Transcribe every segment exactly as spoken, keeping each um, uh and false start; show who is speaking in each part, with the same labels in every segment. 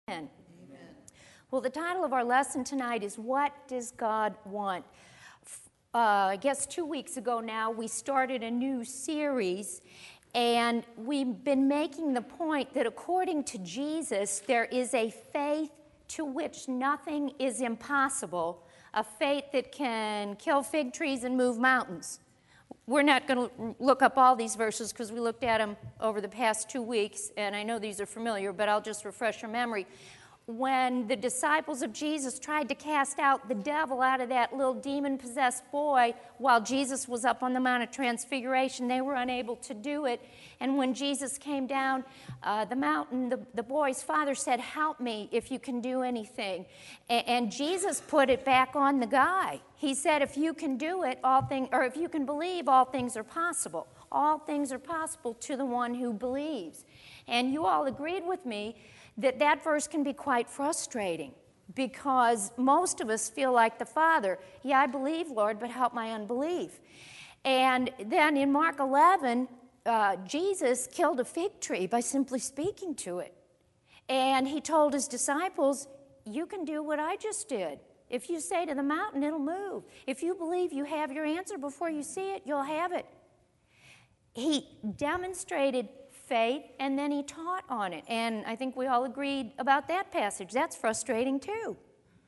Speaker 1: Amen. Well, the title of our lesson tonight is What Does God Want? Uh, I guess two weeks ago now, we started a new series, and we've been making the point that according to Jesus, there is a faith to which nothing is impossible, a faith that can kill fig trees and move mountains. We're not going to look up all these verses because we looked at them over the past two weeks, and I know these are familiar, but I'll just refresh your memory. When the disciples of Jesus tried to cast out the devil out of that little demon-possessed boy while Jesus was up on the Mount of Transfiguration, they were unable to do it. And when Jesus came down uh, the mountain, the, the boy's father said, "Help me if you can do anything." And, and Jesus put it back on the guy. He said, if you can do it, all things, or if you can believe, all things are possible. All things are possible to the one who believes. And you all agreed with me that that verse can be quite frustrating because most of us feel like the Father. Yeah, I believe, Lord, but help my unbelief. And then in Mark eleven, uh, Jesus killed a fig tree by simply speaking to it. And he told his disciples, you can do what I just did. If you say to the mountain, it'll move. If you believe you have your answer before you see it, you'll have it. He demonstrated faith, and then he taught on it. And I think we all agreed about that passage. That's frustrating too,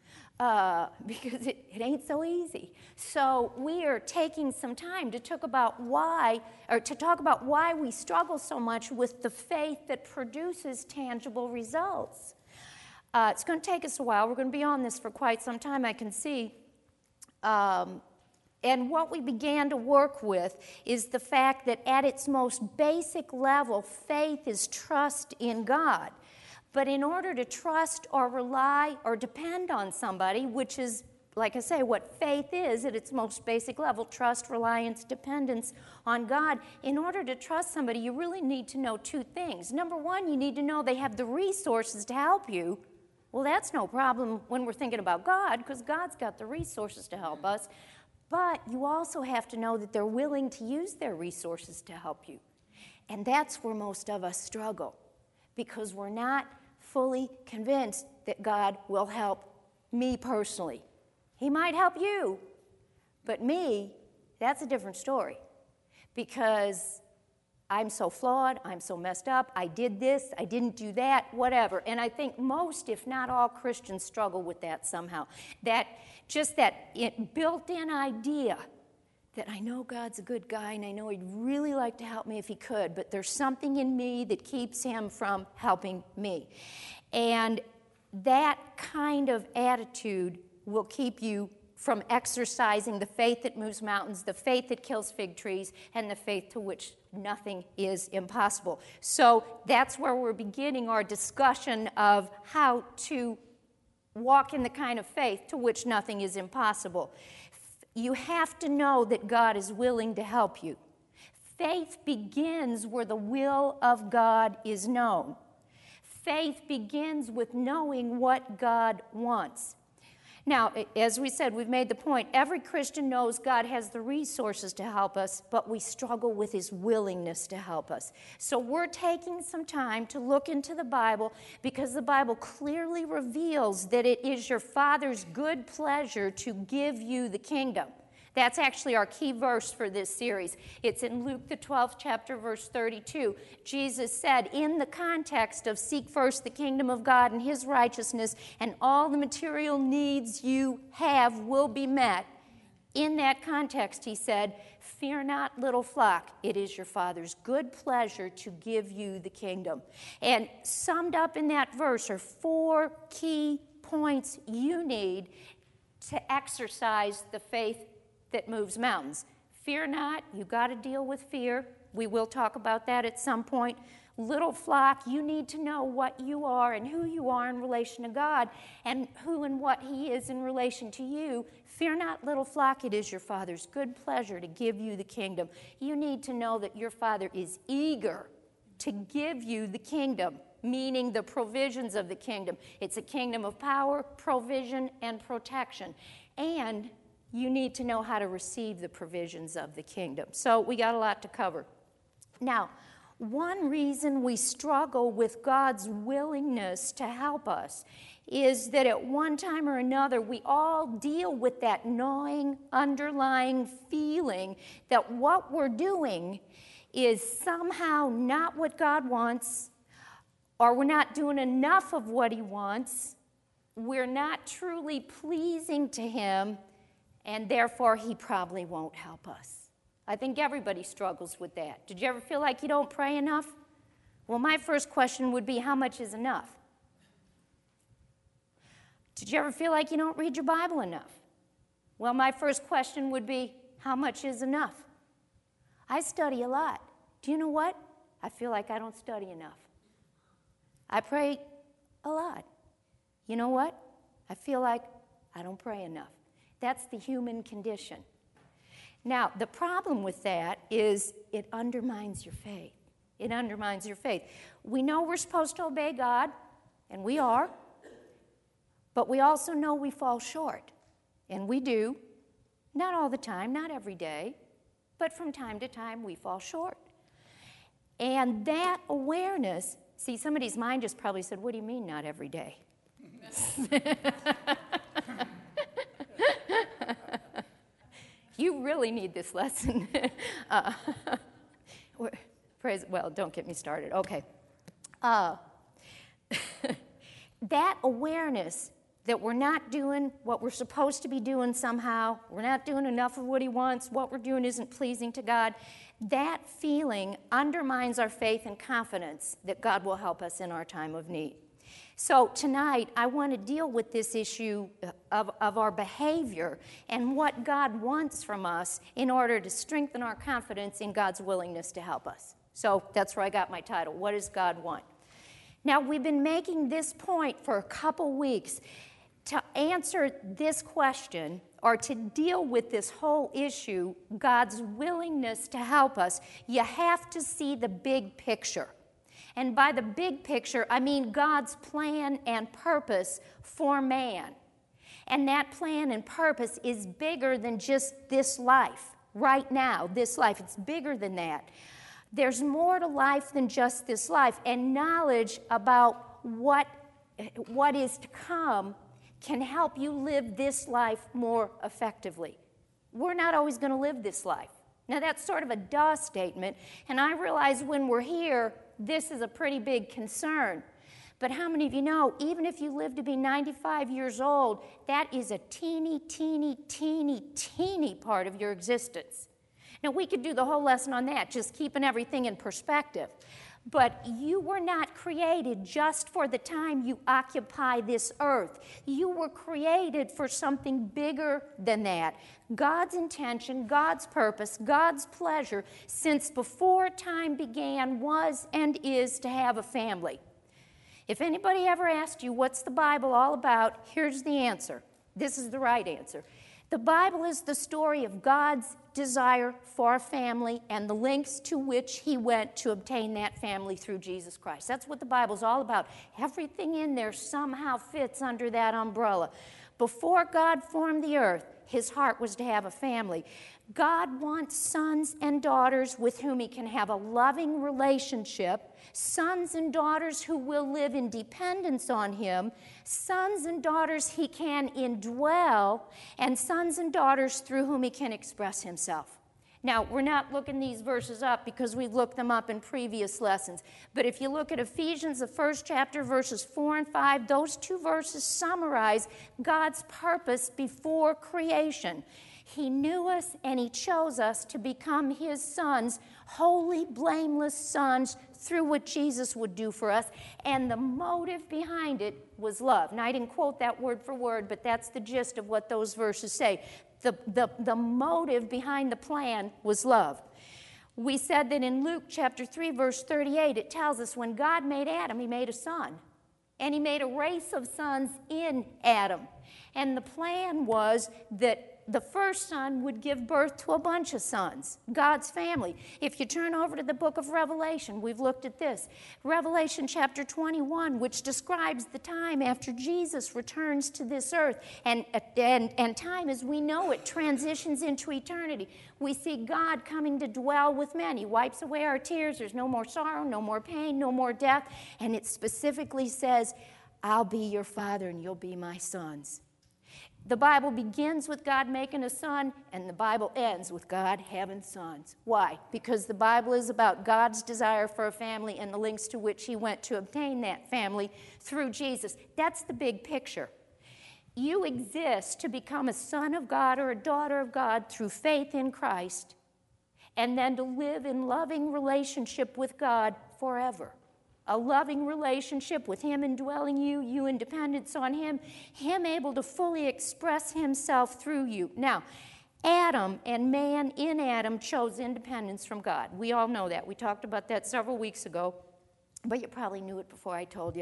Speaker 1: uh, because it, it ain't so easy. So we are taking some time to talk about why, or to talk about why we struggle so much with the faith that produces tangible results. Uh, it's going to take us a while. We're going to be on this for quite some time, I can see. Um, And what we began to work with is the fact that at its most basic level, faith is trust in God. But in order to trust or rely or depend on somebody, which is, like I say, what faith is at its most basic level, trust, reliance, dependence on God, in order to trust somebody, you really need to know two things. Number one, you need to know they have the resources to help you. Well, that's no problem when we're thinking about God, because God's got the resources to help us. But you also have to know that they're willing to use their resources to help you. And that's where most of us struggle, because we're not fully convinced that God will help me personally. He might help you, but me, that's a different story, because I'm so flawed, I'm so messed up, I did this, I didn't do that, whatever. And I think most, if not all, Christians struggle with that somehow. That, just that built-in idea that I know God's a good guy and I know He'd really like to help me if He could, but there's something in me that keeps Him from helping me. And that kind of attitude will keep you from exercising the faith that moves mountains, the faith that kills fig trees, and the faith to which nothing is impossible. So that's where we're beginning our discussion of how to walk in the kind of faith to which nothing is impossible. You have to know that God is willing to help you. Faith begins where the will of God is known. Faith begins with knowing what God wants. Now, as we said, we've made the point, every Christian knows God has the resources to help us, but we struggle with His willingness to help us. So we're taking some time to look into the Bible, because the Bible clearly reveals that it is your Father's good pleasure to give you the kingdom. That's actually our key verse for this series. It's in Luke the twelfth chapter, verse thirty-two. Jesus said, in the context of seek first the kingdom of God and His righteousness, and all the material needs you have will be met. In that context, He said, fear not, little flock. It is your Father's good pleasure to give you the kingdom. And summed up in that verse are four key points you need to exercise the faith that moves mountains. Fear not, you got to deal with fear. We will talk about that at some point. Little flock, you need to know what you are and who you are in relation to God, and who and what He is in relation to you. Fear not, little flock, it is your Father's good pleasure to give you the kingdom. You need to know that your Father is eager to give you the kingdom, meaning the provisions of the kingdom. It's a kingdom of power, provision, and protection. And you need to know how to receive the provisions of the kingdom. So we got a lot to cover. Now, One reason we struggle with God's willingness to help us is that at one time or another, we all deal with that gnawing, underlying feeling that what we're doing is somehow not what God wants, or we're not doing enough of what He wants, we're not truly pleasing to Him, and therefore He probably won't help us. I think everybody struggles with that. Did you ever feel like you don't pray enough? Well, my first question would be, how much is enough? Did you ever feel like you don't read your Bible enough? Well, my first question would be, how much is enough? I study a lot. Do you know what? I feel like I don't study enough. I pray a lot. You know what? I feel like I don't pray enough. That's the human condition. Now, the problem with that is it undermines your faith. It undermines your faith. We know we're supposed to obey God, and we are, but we also know we fall short, and we do. Not all the time, not every day, but from time to time we fall short. And that awareness, see, somebody's mind just probably said, what do you mean not every day? You really need this lesson. uh, praise, well, don't get me started. Okay. Uh, that awareness that we're not doing what we're supposed to be doing somehow, we're not doing enough of what He wants, what we're doing isn't pleasing to God, that feeling undermines our faith and confidence that God will help us in our time of need. So tonight, I want to deal with this issue of, of our behavior and what God wants from us in order to strengthen our confidence in God's willingness to help us. So that's where I got my title, What Does God Want? Now, we've been making this point for a couple weeks. To answer this question, or to deal with this whole issue, God's willingness to help us, you have to see the big picture. And by the big picture, I mean God's plan and purpose for man. And that plan and purpose is bigger than just this life, right now, this life. It's bigger than that. There's more to life than just this life. And knowledge about what, what is to come can help you live this life more effectively. We're not always going to live this life. Now, that's sort of a duh statement, and I realize when we're here, this is a pretty big concern. But how many of you know, even if you live to be ninety-five years old, that is a teeny, teeny, teeny, teeny part of your existence. Now, we could do the whole lesson on that, just keeping everything in perspective. But you were not created just for the time you occupy this earth. You were created for something bigger than that. God's intention, God's purpose, God's pleasure, since before time began, was and is to have a family. If anybody ever asked you, what's the Bible all about? Here's the answer. This is the right answer. The Bible is the story of God's desire for a family and the lengths to which He went to obtain that family through Jesus Christ. That's what the Bible's all about. Everything in there somehow fits under that umbrella. Before God formed the earth, His heart was to have a family. God wants sons and daughters with whom He can have a loving relationship, sons and daughters who will live in dependence on Him, sons and daughters He can indwell, and sons and daughters through whom He can express Himself. Now, we're not looking these verses up because we've looked them up in previous lessons. But if you look at Ephesians, the first chapter, verses four and five, those two verses summarize God's purpose before creation. He knew us and He chose us to become His sons, holy, blameless sons, through what Jesus would do for us. And the motive behind it was love. Now, I didn't quote that word for word, but that's the gist of what those verses say. The, the, the motive behind the plan was love. We said that in Luke chapter three, verse thirty-eight, it tells us when God made Adam, He made a son. And He made a race of sons in Adam. And the plan was that the first son would give birth to a bunch of sons, God's family. If you turn over to the book of Revelation, we've looked at this. Revelation chapter twenty-one, which describes the time after Jesus returns to this earth. And, and, and time as we know it transitions into eternity. We see God coming to dwell with men. He wipes away our tears. There's no more sorrow, no more pain, no more death. And it specifically says, I'll be your father and you'll be my sons. The Bible begins with God making a son, and the Bible ends with God having sons. Why? Because the Bible is about God's desire for a family and the lengths to which he went to obtain that family through Jesus. That's the big picture. You exist to become a son of God or a daughter of God through faith in Christ, and then to live in loving relationship with God forever. A loving relationship with him indwelling you, you in dependence on him, him able to fully express himself through you. Now, Adam and man in Adam chose independence from God. We all know that. We talked about that several weeks ago, but you probably knew it before I told you.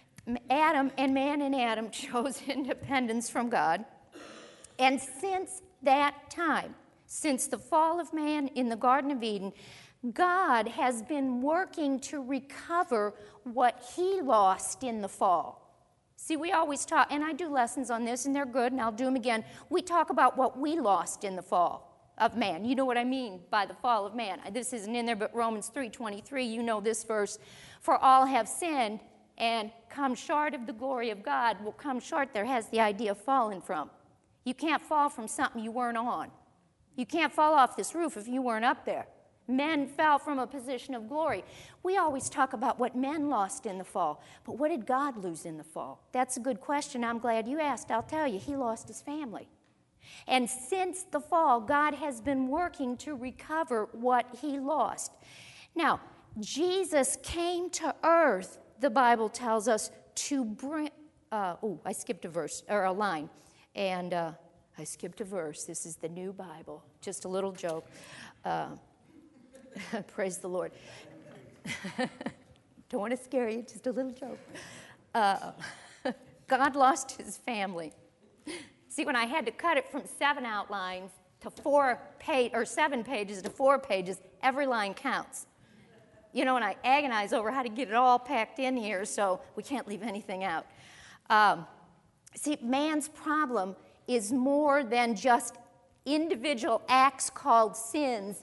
Speaker 1: Adam and man in Adam chose independence from God. And since that time, since the fall of man in the Garden of Eden, God has been working to recover what he lost in the fall. See, we always talk, and I do lessons on this, and they're good, and I'll do them again. We talk about what we lost in the fall of man. You know what I mean by the fall of man. This isn't in there, but Romans three twenty-three, you know this verse. For all have sinned and come short of the glory of God. Well, come short there has the idea of falling from. You can't fall from something you weren't on. You can't fall off this roof if you weren't up there. Men fell from a position of glory. We always talk about what men lost in the fall, but what did God lose in the fall? That's a good question. I'm glad you asked. I'll tell you, he lost his family. And since the fall, God has been working to recover what he lost. Now, Jesus came to earth, the Bible tells us, to bring... Uh, oh, I skipped a verse, or a line. And uh, I skipped a verse. This is the new Bible. Just a little joke. Uh, Praise the Lord. Don't want to scare you, just a little joke. Uh, God lost his family. See, when I had to cut it from seven outlines to four page or seven pages to four pages, every line counts. You know, and I agonize over how to get it all packed in here, so we can't leave anything out. Um, see, man's problem is more than just individual acts called sins.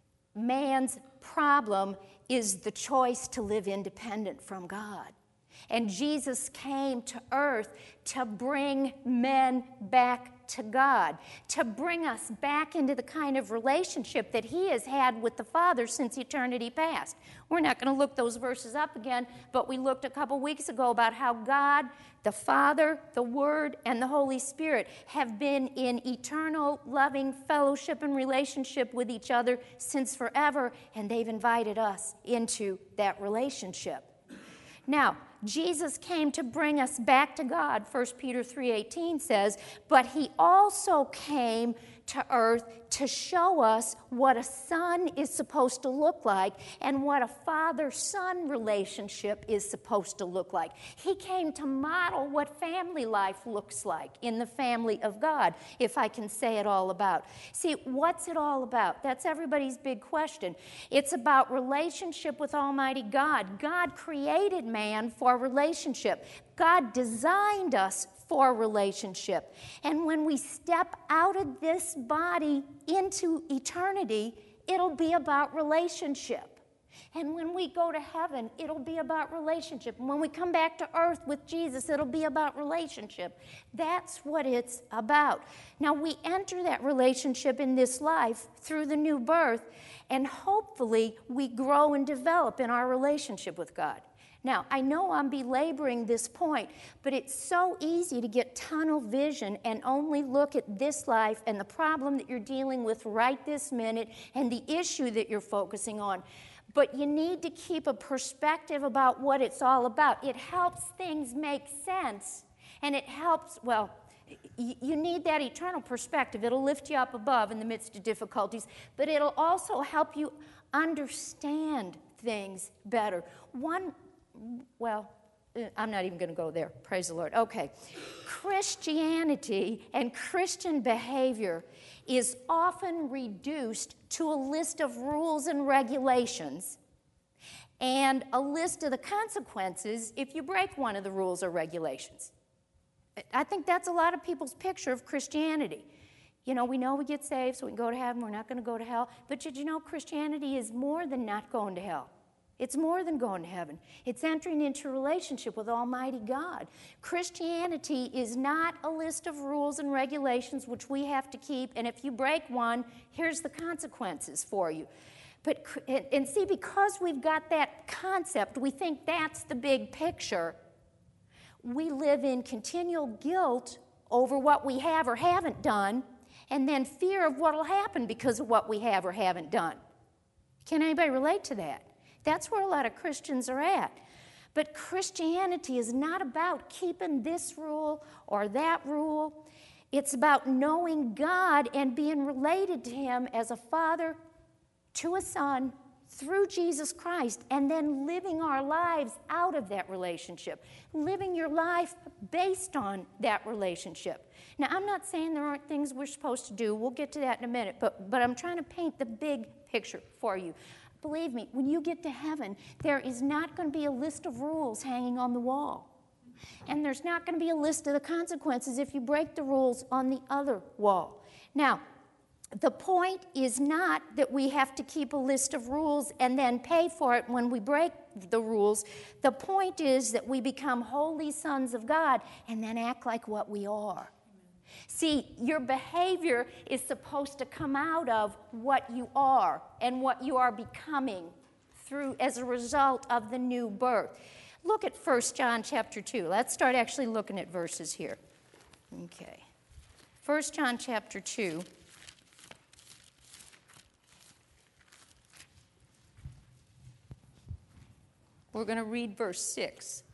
Speaker 1: Man's problem is the choice to live independent from God. And Jesus came to earth to bring men back to God, to bring us back into the kind of relationship that he has had with the Father since eternity past. We're not going to look those verses up again, but we looked a couple weeks ago about how God, the Father, the Word, and the Holy Spirit have been in eternal, loving fellowship and relationship with each other since forever, and they've invited us into that relationship. Now, Jesus came to bring us back to God, First Peter three eighteen says, but he also came to earth to show us what a son is supposed to look like and what a father-son relationship is supposed to look like. He came to model what family life looks like in the family of God, if I can say it all about. See, what's it all about? That's everybody's big question. It's about relationship with Almighty God. God created man for relationship. God designed us for relationship. And when we step out of this body into eternity, it'll be about relationship. And when we go to heaven, it'll be about relationship. And when we come back to earth with Jesus, it'll be about relationship. That's what it's about. Now, we enter that relationship in this life through the new birth, and hopefully we grow and develop in our relationship with God. Now, I know I'm belaboring this point, but it's so easy to get tunnel vision and only look at this life and the problem that you're dealing with right this minute and the issue that you're focusing on. But you need to keep a perspective about what it's all about. It helps things make sense, and it helps, well, you need that eternal perspective. It'll lift you up above in the midst of difficulties, but it'll also help you understand things better. One Well, I'm not even going to go there. Praise the Lord. Okay. Christianity and Christian behavior is often reduced to a list of rules and regulations and a list of the consequences if you break one of the rules or regulations. I think that's a lot of people's picture of Christianity. You know, we know we get saved so we can go to heaven, we're not going to go to hell. But did you know Christianity is more than not going to hell? It's more than going to heaven. It's entering into a relationship with Almighty God. Christianity is not a list of rules and regulations which we have to keep, and if you break one, here's the consequences for you. But, and see, because we've got that concept, we think that's the big picture, we live in continual guilt over what we have or haven't done, and then fear of what will happen because of what we have or haven't done. Can anybody relate to that? That's where a lot of Christians are at. But Christianity is not about keeping this rule or that rule. It's about knowing God and being related to Him as a father to a son through Jesus Christ, and then living our lives out of that relationship, living your life based on that relationship. Now, I'm not saying there aren't things we're supposed to do. We'll get to that in a minute, but, but I'm trying to paint the big picture for you. Believe me, when you get to heaven, there is not going to be a list of rules hanging on the wall. And there's not going to be a list of the consequences if you break the rules on the other wall. Now, the point is not that we have to keep a list of rules and then pay for it when we break the rules. The point is that we become holy sons of God and then act like what we are. See, your behavior is supposed to come out of what you are and what you are becoming through as a result of the new birth. Look at First John chapter two. Let's start actually looking at verses here. Okay. First John chapter two. We're going to read verse six.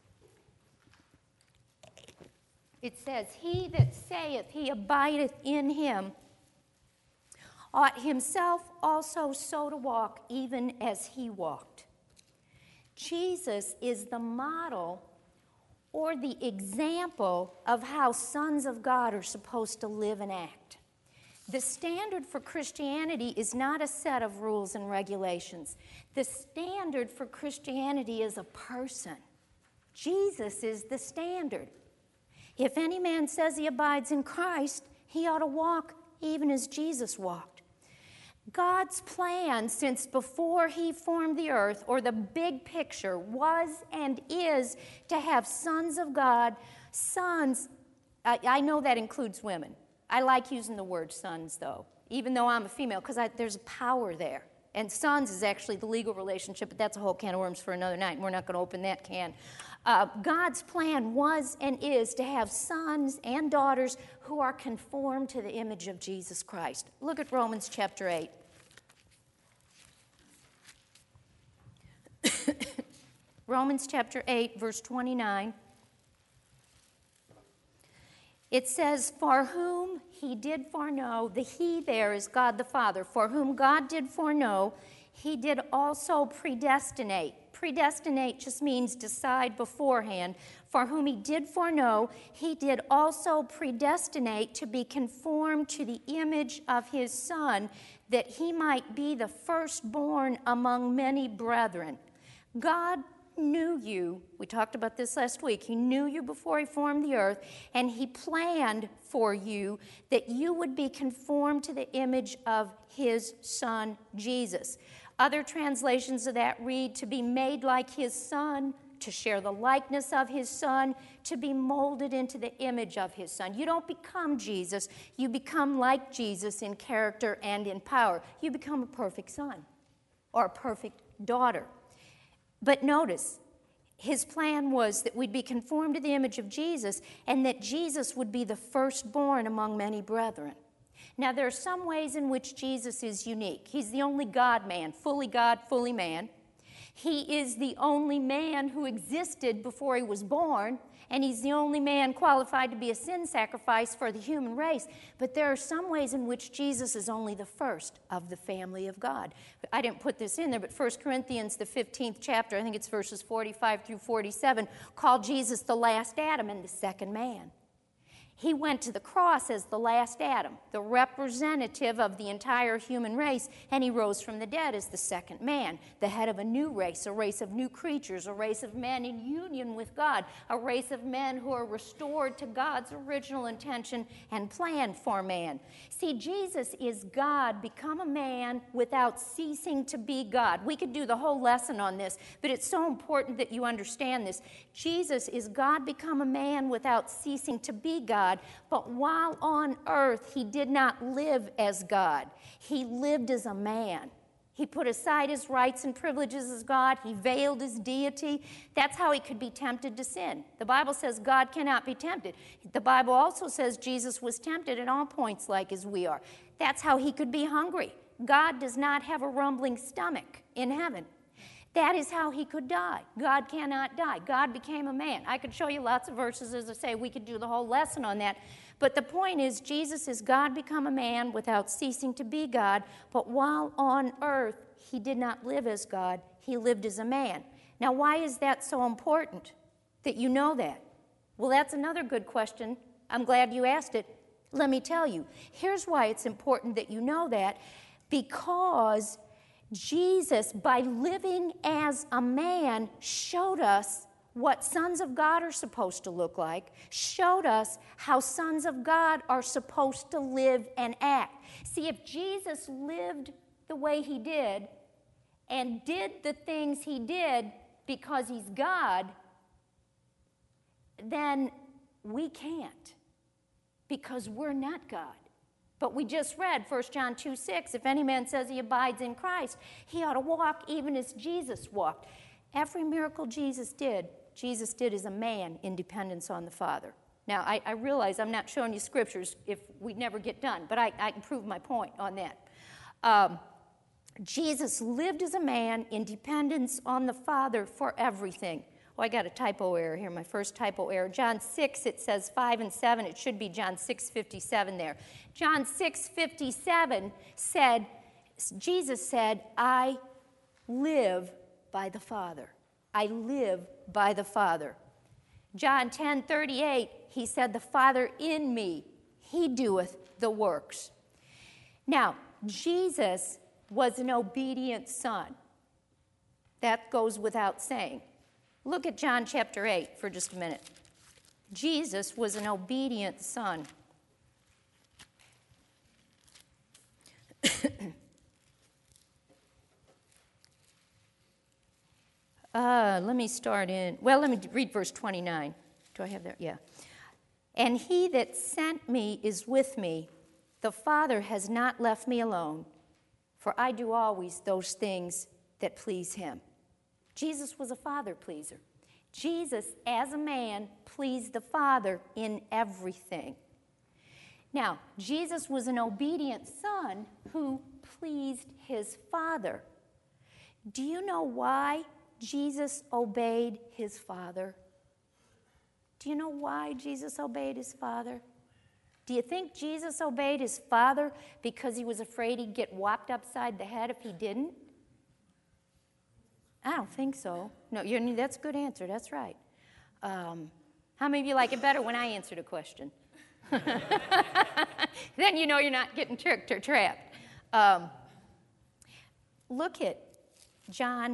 Speaker 1: It says, "He that saith he abideth in him ought himself also so to walk, even as he walked." Jesus is the model or the example of how sons of God are supposed to live and act. The standard for Christianity is not a set of rules and regulations. The standard for Christianity is a person. Jesus is the standard. If any man says he abides in Christ, he ought to walk even as Jesus walked. God's plan since before he formed the earth, or the big picture, was and is to have sons of God, sons, I, I know that includes women. I like using the word sons, though, even though I'm a female, because there's a power there. And sons is actually the legal relationship, but that's a whole can of worms for another night, and we're not going to open that can. Uh, God's plan was and is to have sons and daughters who are conformed to the image of Jesus Christ. Look at Romans chapter eight. Romans chapter eight, verse twenty-nine. It says, "For whom he did foreknow," the he there is God the Father, "for whom God did foreknow, he did also predestinate." Predestinate just means decide beforehand. "For whom he did foreknow, he did also predestinate to be conformed to the image of his Son, that he might be the firstborn among many brethren." God knew you. We talked about this last week. He knew you before he formed the earth, and he planned for you that you would be conformed to the image of his Son, Jesus. Other translations of that read, to be made like his Son, to share the likeness of his Son, to be molded into the image of his Son. You don't become Jesus. You become like Jesus in character and in power. You become a perfect son or a perfect daughter. But notice, his plan was that we'd be conformed to the image of Jesus and that Jesus would be the firstborn among many brethren. Now, there are some ways in which Jesus is unique. He's the only God-man, fully God, fully man. He is the only man who existed before he was born, and he's the only man qualified to be a sin sacrifice for the human race. But there are some ways in which Jesus is only the first of the family of God. I didn't put this in there, but First Corinthians, the fifteenth chapter, I think it's verses forty-five through forty-seven, called Jesus the last Adam and the second man. He went to the cross as the last Adam, the representative of the entire human race, and he rose from the dead as the second man, the head of a new race, a race of new creatures, a race of men in union with God, a race of men who are restored to God's original intention and plan for man. See, Jesus is God, become a man without ceasing to be God. We could do the whole lesson on this, but it's so important that you understand this. Jesus is God, become a man without ceasing to be God. But while on earth, he did not live as God. He lived as a man. He put aside his rights and privileges as God. He veiled his deity. That's how he could be tempted to sin. The Bible says God cannot be tempted. The Bible also says Jesus was tempted at all points like as we are. That's how he could be hungry. God does not have a rumbling stomach in heaven. That is how he could die. God cannot die. God became a man. I could show you lots of verses, as I say. We could do the whole lesson on that. But the point is, Jesus is God become a man without ceasing to be God. But while on earth, he did not live as God. He lived as a man. Now, why is that so important that you know that? Well, that's another good question. I'm glad you asked it. Let me tell you. Here's why it's important that you know that. Because Jesus, by living as a man, showed us what sons of God are supposed to look like, showed us how sons of God are supposed to live and act. See, if Jesus lived the way he did and did the things he did because he's God, then we can't, because we're not God. But we just read First John two six, if any man says he abides in Christ, he ought to walk even as Jesus walked. Every miracle Jesus did, Jesus did as a man in dependence on the Father. Now, I, I realize I'm not showing you scriptures if we never get done, but I, I can prove my point on that. Um, Jesus lived as a man in dependence on the Father for everything. Oh, I got a typo error here, my first typo error. John six, it says five and seven. It should be John six fifty-seven there. John six fifty-seven said, Jesus said, I live by the Father. I live by the Father. John ten thirty-eight, he said, the Father in me, he doeth the works. Now, Jesus was an obedient son. That goes without saying. Look at John chapter eight for just a minute. Jesus was an obedient son. uh, let me start in, well, let me read verse twenty-nine. Do I have that? Yeah. And he that sent me is with me. The Father has not left me alone, for I do always those things that please him. Jesus was a father pleaser. Jesus, as a man, pleased the Father in everything. Now, Jesus was an obedient son who pleased his Father. Do you know why Jesus obeyed his Father? Do you know why Jesus obeyed his Father? Do you think Jesus obeyed his Father because he was afraid he'd get whopped upside the head if he didn't? I don't think so. No, you're, that's a good answer. That's right. Um, how many of you like it better when I answered a question? Then you know you're not getting tricked or trapped. Um, look at John.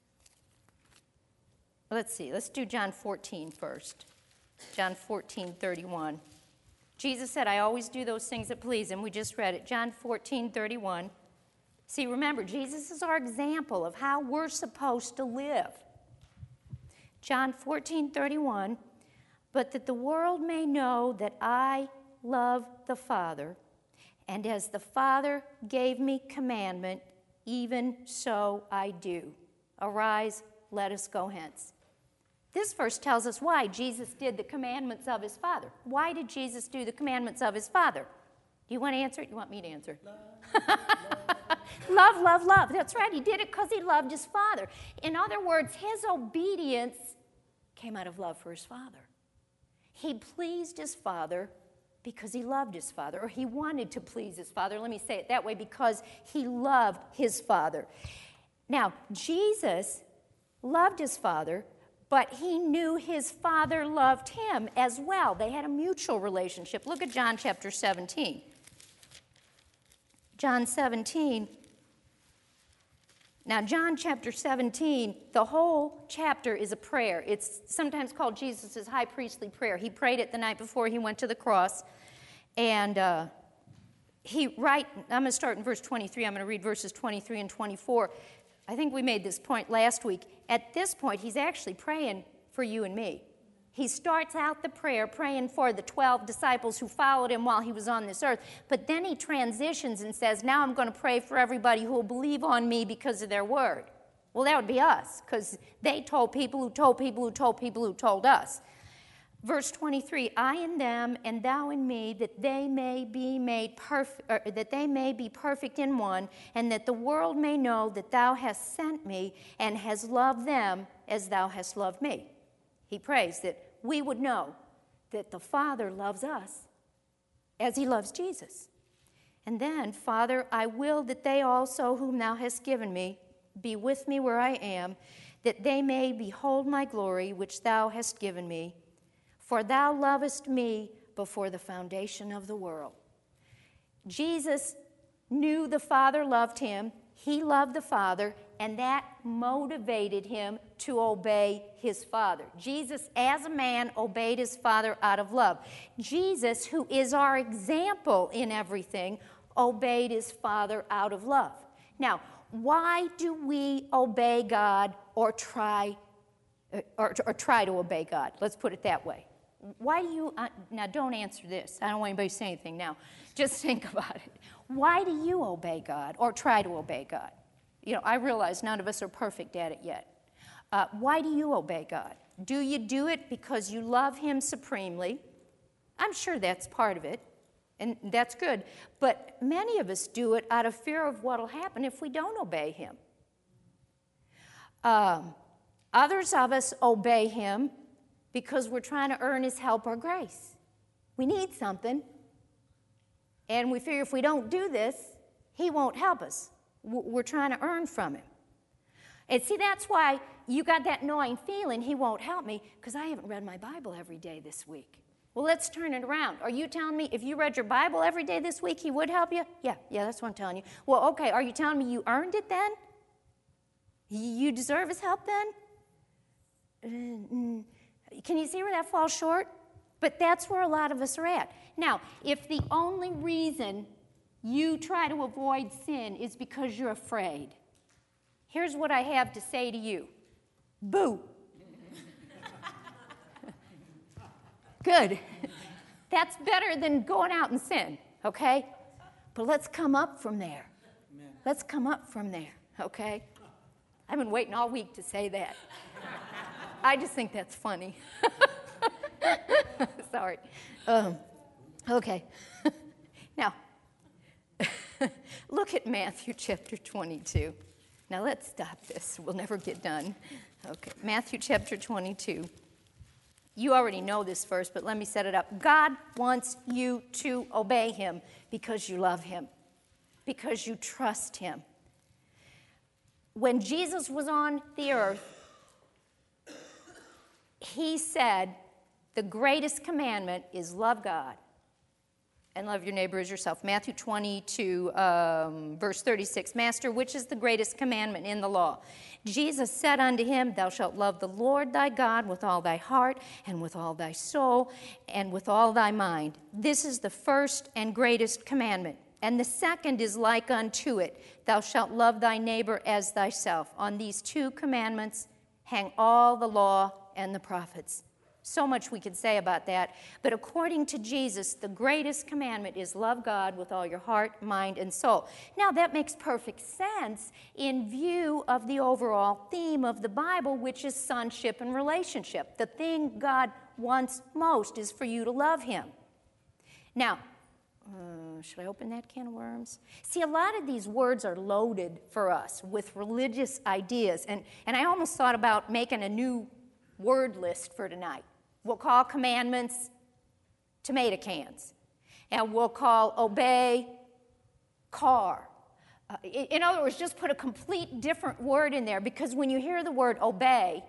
Speaker 1: Let's see. Let's do John fourteen first. John fourteen thirty-one. Jesus said, I always do those things that please him. We just read it. John fourteen thirty-one. See, remember, Jesus is our example of how we're supposed to live. John fourteen thirty-one, but that the world may know that I love the Father, and as the Father gave me commandment, even so I do. Arise, let us go hence. This verse tells us why Jesus did the commandments of his Father. Why did Jesus do the commandments of his Father? Do you want to answer it? You want me to answer? Love, love, love, love, love. That's right. He did it because he loved his Father. In other words, his obedience came out of love for his Father. He pleased his Father because he loved his Father, or he wanted to please his Father. Let me say it that way, because he loved his Father. Now, Jesus loved his Father, but he knew his Father loved him as well. They had a mutual relationship. Look at John chapter seventeen. John seventeen. Now, John chapter seventeen, the whole chapter is a prayer. It's sometimes called Jesus' high priestly prayer. He prayed it the night before he went to the cross. And uh, he, right, I'm going to start in verse twenty-three. I'm going to read verses twenty-three and twenty-four. I think we made this point last week. At this point, he's actually praying for you and me. He starts out the prayer praying for the twelve disciples who followed him while he was on this earth. But then he transitions and says, now I'm going to pray for everybody who will believe on me because of their word. Well, that would be us, because they told people who told people who told people who told us. Verse twenty-three, I in them and thou in me, that they may be made perfect, that they may be perfect in one, and that the world may know that thou hast sent me and hast loved them as thou hast loved me. He prays that we would know that the Father loves us as he loves Jesus. And then, Father, I will that they also whom thou hast given me be with me where I am, that they may behold my glory which thou hast given me. For thou lovest me before the foundation of the world. Jesus knew the Father loved him. He loved the Father, and that motivated him to obey his Father. Jesus, as a man, obeyed his Father out of love. Jesus, who is our example in everything, obeyed his Father out of love. Now, why do we obey God or try, or, or try to obey God? Let's put it that way. Why do you, uh, now don't answer this. I don't want anybody to say anything now. Just think about it. Why do you obey God or try to obey God? You know, I realize none of us are perfect at it yet. Uh, why do you obey God? Do you do it because you love him supremely? I'm sure that's part of it, and that's good. But many of us do it out of fear of what will happen if we don't obey him. Um, others of us obey him because we're trying to earn his help or grace. We need something, and we figure if we don't do this, he won't help us. We're trying to earn from him. And see, that's why you got that gnawing feeling, he won't help me, because I haven't read my Bible every day this week. Well, let's turn it around. Are you telling me if you read your Bible every day this week, he would help you? Yeah, yeah, that's what I'm telling you. Well, okay, are you telling me you earned it then? You deserve his help then? Mm-hmm. Can you see where that falls short? But that's where a lot of us are at. Now, if the only reason you try to avoid sin is because you're afraid, here's what I have to say to you. Boo. Good. That's better than going out and sin, okay? But let's come up from there. Let's come up from there, okay? I've been waiting all week to say that. I just think that's funny. Sorry. Um, okay. Now, look at Matthew chapter twenty-two. Now, let's stop this. We'll never get done. Okay, Matthew chapter twenty-two. You already know this verse, but let me set it up. God wants you to obey him because you love him, because you trust him. When Jesus was on the earth, he said, the greatest commandment is love God and love your neighbor as yourself. Matthew twenty-two, um, verse thirty-six, Master, which is the greatest commandment in the law? Jesus said unto him, thou shalt love the Lord thy God with all thy heart and with all thy soul and with all thy mind. This is the first and greatest commandment. And the second is like unto it, thou shalt love thy neighbor as thyself. On these two commandments hang all the law and the prophets. So much we could say about that. But according to Jesus, the greatest commandment is love God with all your heart, mind, and soul. Now, that makes perfect sense in view of the overall theme of the Bible, which is sonship and relationship. The thing God wants most is for you to love him. Now, Uh, should I open that can of worms? See, a lot of these words are loaded for us with religious ideas. And, and I almost thought about making a new word list for tonight. We'll call commandments tomato cans. And we'll call obey car. Uh, in, in other words, just put a complete different word in there, because when you hear the word obey,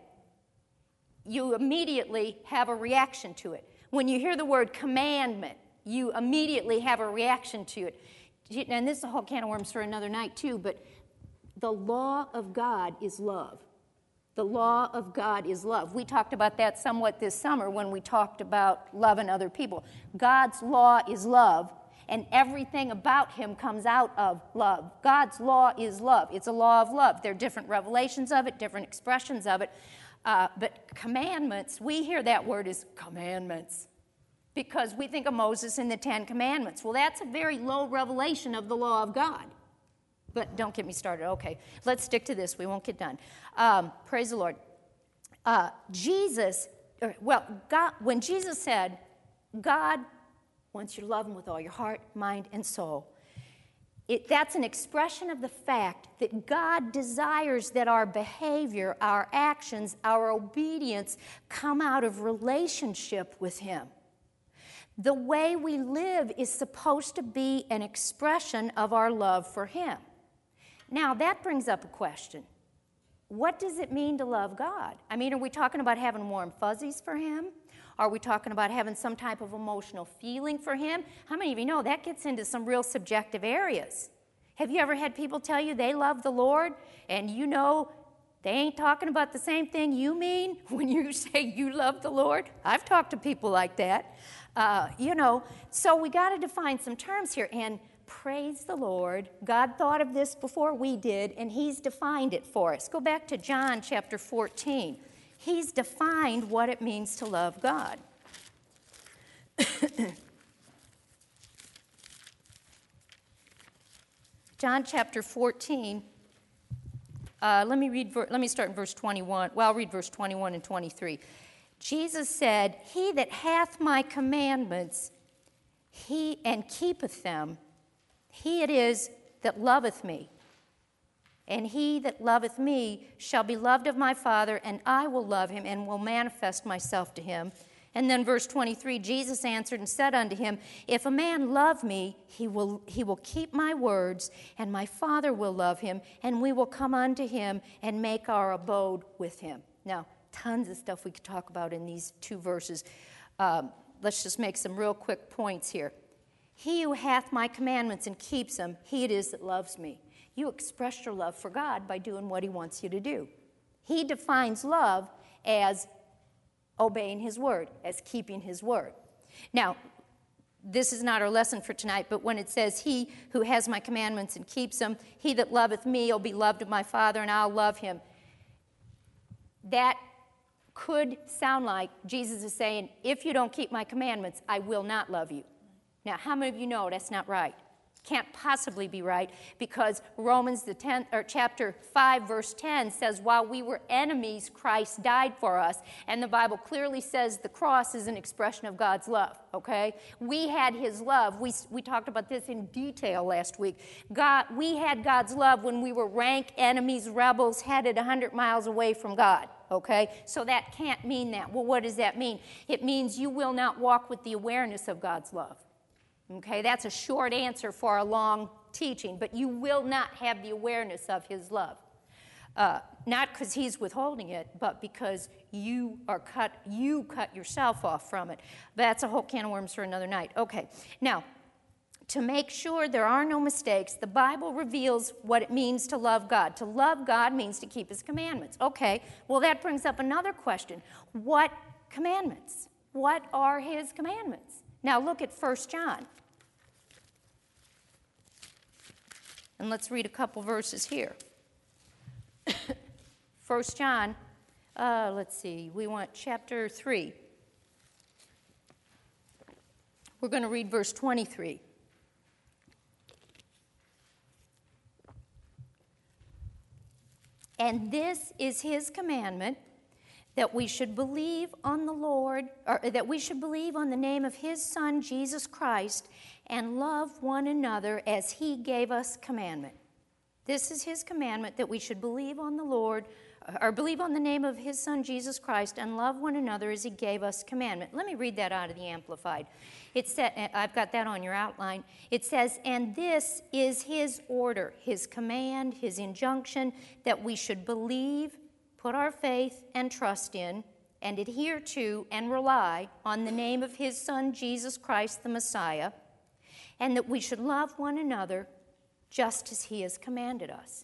Speaker 1: you immediately have a reaction to it. When you hear the word commandment, you immediately have a reaction to it. And this is a whole can of worms for another night too, but the law of God is love. The law of God is love. We talked about that somewhat this summer when we talked about loving other people. God's law is love, and everything about him comes out of love. God's law is love. It's a law of love. There are different revelations of it, different expressions of it. Uh, but commandments, we hear that word as commandments, because we think of Moses and the Ten Commandments. Well, that's a very low revelation of the law of God. But don't get me started. Okay, let's stick to this. We won't get done. Um, praise the Lord. Uh, Jesus, or, well, God, when Jesus said, God wants you to love him with all your heart, mind, and soul, it, that's an expression of the fact that God desires that our behavior, our actions, our obedience come out of relationship with him. The way we live is supposed to be an expression of our love for him. Now, that brings up a question. What does it mean to love God? I mean, are we talking about having warm fuzzies for him? Are we talking about having some type of emotional feeling for him? How many of you know that gets into some real subjective areas? Have you ever had people tell you they love the Lord, and you know they ain't talking about the same thing you mean when you say you love the Lord? I've talked to people like that. Uh, you know, so we got to define some terms here, and praise the Lord, God thought of this before we did, and he's defined it for us. Go back to John chapter fourteen. He's defined what it means to love God. John chapter fourteen. Uh, let me read. Let me start in verse twenty-one. Well, I'll read verse twenty-one and twenty-three. Jesus said, "He that hath my commandments, he and keepeth them, he it is that loveth me. And he that loveth me shall be loved of my Father, and I will love him and will manifest myself to him." And then verse twenty-three, Jesus answered and said unto him, "If a man love me, he will, he will keep my words, and my Father will love him, and we will come unto him and make our abode with him." Now, tons of stuff we could talk about in these two verses. Um, let's just make some real quick points here. He who hath my commandments and keeps them, he it is that loves me. You express your love for God by doing what he wants you to do. He defines love as obeying his word, as keeping his word. Now, this is not our lesson for tonight, but when it says, "He who has my commandments and keeps them, he that loveth me will be loved of my Father, and I'll love him," that could sound like Jesus is saying, if you don't keep my commandments, I will not love you. Now, how many of you know that's not right? Can't possibly be right, because Romans the tenth or chapter five verse ten says, while we were enemies, Christ died for us. And the Bible clearly says the cross is an expression of God's love, okay? We had his love. We, we talked about this in detail last week. God, we had God's love when we were rank enemies, rebels, headed one hundred miles away from God, okay? So that can't mean that. Well, what does that mean? It means you will not walk with the awareness of God's love. Okay, that's a short answer for a long teaching, but you will not have the awareness of his love. Uh, not because he's withholding it, but because you are cut, you cut yourself off from it. That's a whole can of worms for another night. Okay, now, to make sure there are no mistakes, the Bible reveals what it means to love God. To love God means to keep his commandments. Okay, well, that brings up another question. What commandments? What are his commandments? Now, look at First John. And let's read a couple verses here. First John, uh, let's see, we want chapter three. We're going to read verse twenty-three. "And this is his commandment, that we should believe on the Lord, or that we should believe on the name of his Son, Jesus Christ, and love one another as he gave us commandment. This is his commandment, that we should believe on the Lord, or believe on the name of his Son, Jesus Christ, and love one another as he gave us commandment. Let me read that out of the Amplified. It said, I've got that on your outline. It says, and this is his order, his command, his injunction, that we should believe, put our faith and trust in, and adhere to and rely on the name of his Son, Jesus Christ, the Messiah, and that we should love one another just as he has commanded us.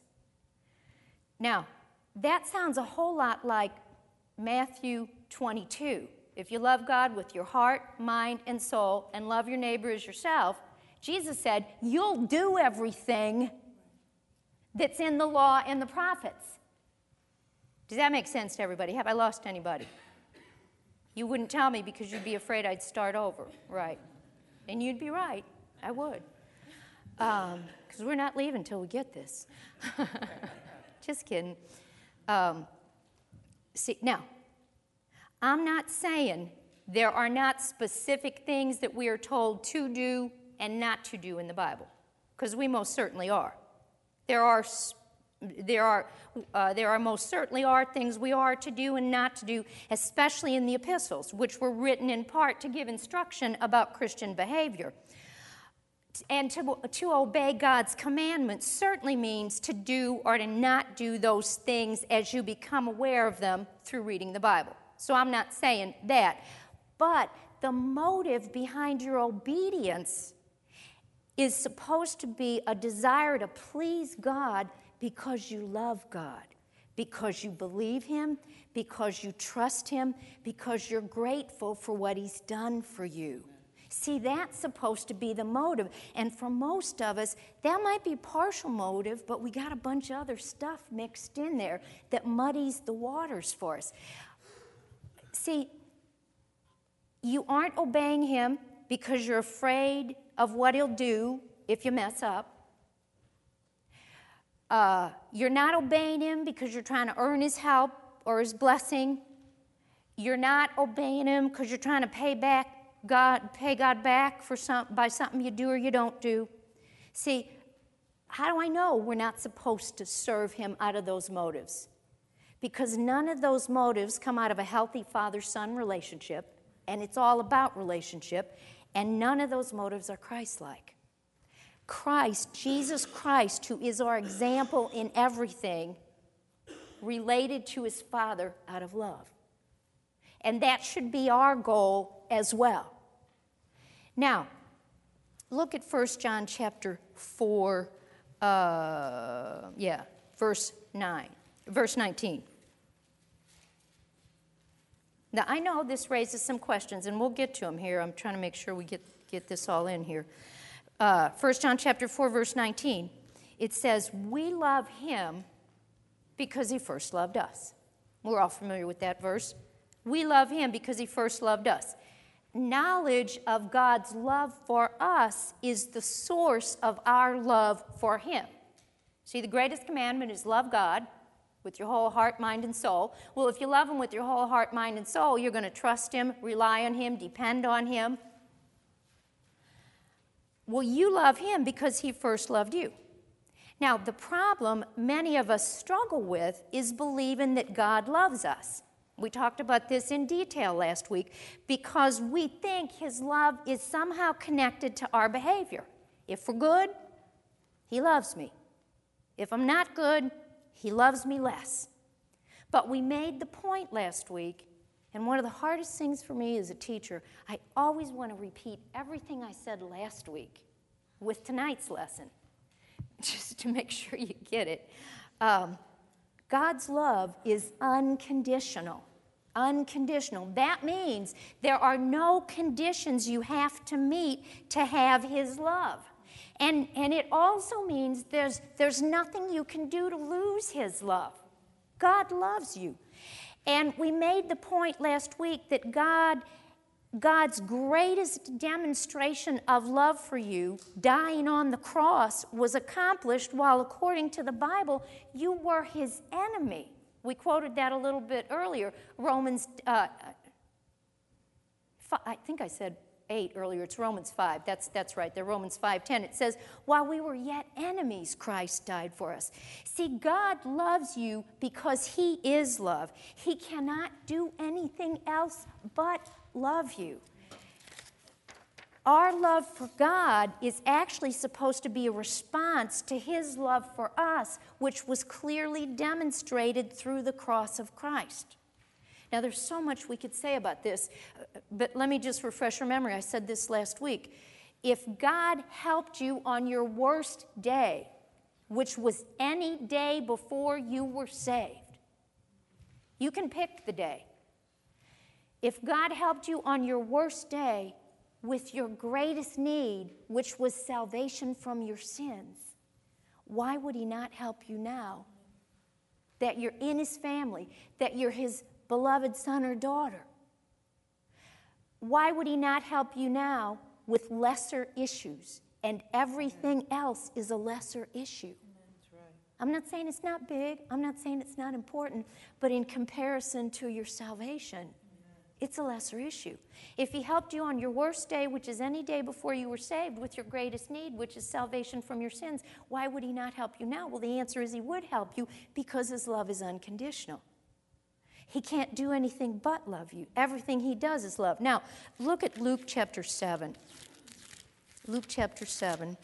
Speaker 1: Now, that sounds a whole lot like Matthew twenty-two. If you love God with your heart, mind, and soul, and love your neighbor as yourself, Jesus said, you'll do everything that's in the law and the prophets. Does that make sense to everybody? Have I lost anybody? You wouldn't tell me because you'd be afraid I'd start over, right? And you'd be right. I would. Because um, we're not leaving until we get this. Just kidding. Um, see, now, I'm not saying there are not specific things that we are told to do and not to do in the Bible, because we most certainly are. There are, there are, uh, there are most certainly are things we are to do and not to do, especially in the epistles, which were written in part to give instruction about Christian behavior. And to, to obey God's commandments certainly means to do or to not do those things as you become aware of them through reading the Bible. So I'm not saying that. But the motive behind your obedience is supposed to be a desire to please God because you love God, because you believe him, because you trust him, because you're grateful for what he's done for you. See, that's supposed to be the motive. And for most of us, that might be partial motive, but we got a bunch of other stuff mixed in there that muddies the waters for us. See, you aren't obeying him because you're afraid of what he'll do if you mess up. Uh, you're not obeying him because you're trying to earn his help or his blessing. You're not obeying him because you're trying to pay back God, pay God back for some, by something you do or you don't do. See, how do I know we're not supposed to serve him out of those motives? Because none of those motives come out of a healthy father-son relationship, and it's all about relationship, and none of those motives are Christ-like. Christ, Jesus Christ, who is our example in everything, related to his Father out of love. And that should be our goal as well. Now, look at First John chapter four, uh, yeah, verse nine, verse nineteen. Now, I know this raises some questions, and we'll get to them here. I'm trying to make sure we get, get this all in here. Uh, First John chapter four, verse nineteen, it says, we love him because he first loved us. We're all familiar with that verse. We love him because he first loved us. Knowledge of God's love for us is the source of our love for him. See, the greatest commandment is love God with your whole heart, mind, and soul. Well, if you love him with your whole heart, mind, and soul, you're going to trust him, rely on him, depend on him. Well, you love him because he first loved you. Now, the problem many of us struggle with is believing that God loves us. We talked about this in detail last week because we think his love is somehow connected to our behavior. If we're good, he loves me. If I'm not good, he loves me less. But we made the point last week, and one of the hardest things for me as a teacher, I always want to repeat everything I said last week with tonight's lesson, just to make sure you get it. Um, God's love is unconditional. Unconditional. That means there are no conditions you have to meet to have his love. And, and it also means there's, there's nothing you can do to lose his love. God loves you. And we made the point last week that God, God's greatest demonstration of love for you, dying on the cross, was accomplished while, according to the Bible, you were his enemy. We quoted that a little bit earlier. Romans, uh, five, I think I said eight earlier. It's Romans five. That's, that's right. They're Romans five ten. It says, while we were yet enemies, Christ died for us. See, God loves you because he is love. He cannot do anything else but love you. Our love for God is actually supposed to be a response to his love for us, which was clearly demonstrated through the cross of Christ. Now, there's so much we could say about this, but let me just refresh your memory. I said this last week. If God helped you on your worst day, which was any day before you were saved, you can pick the day. If God helped you on your worst day, with your greatest need, which was salvation from your sins, why would he not help you now? That you're in his family, that you're his beloved son or daughter. Why would he not help you now with lesser issues? And everything else is a lesser issue. That's right. I'm not saying it's not big. I'm not saying it's not important. But in comparison to your salvation, it's a lesser issue. If he helped you on your worst day, which is any day before you were saved, with your greatest need, which is salvation from your sins, why would he not help you now? Well, the answer is he would help you because his love is unconditional. He can't do anything but love you. Everything he does is love. Now, look at Luke chapter seven. Luke chapter seven.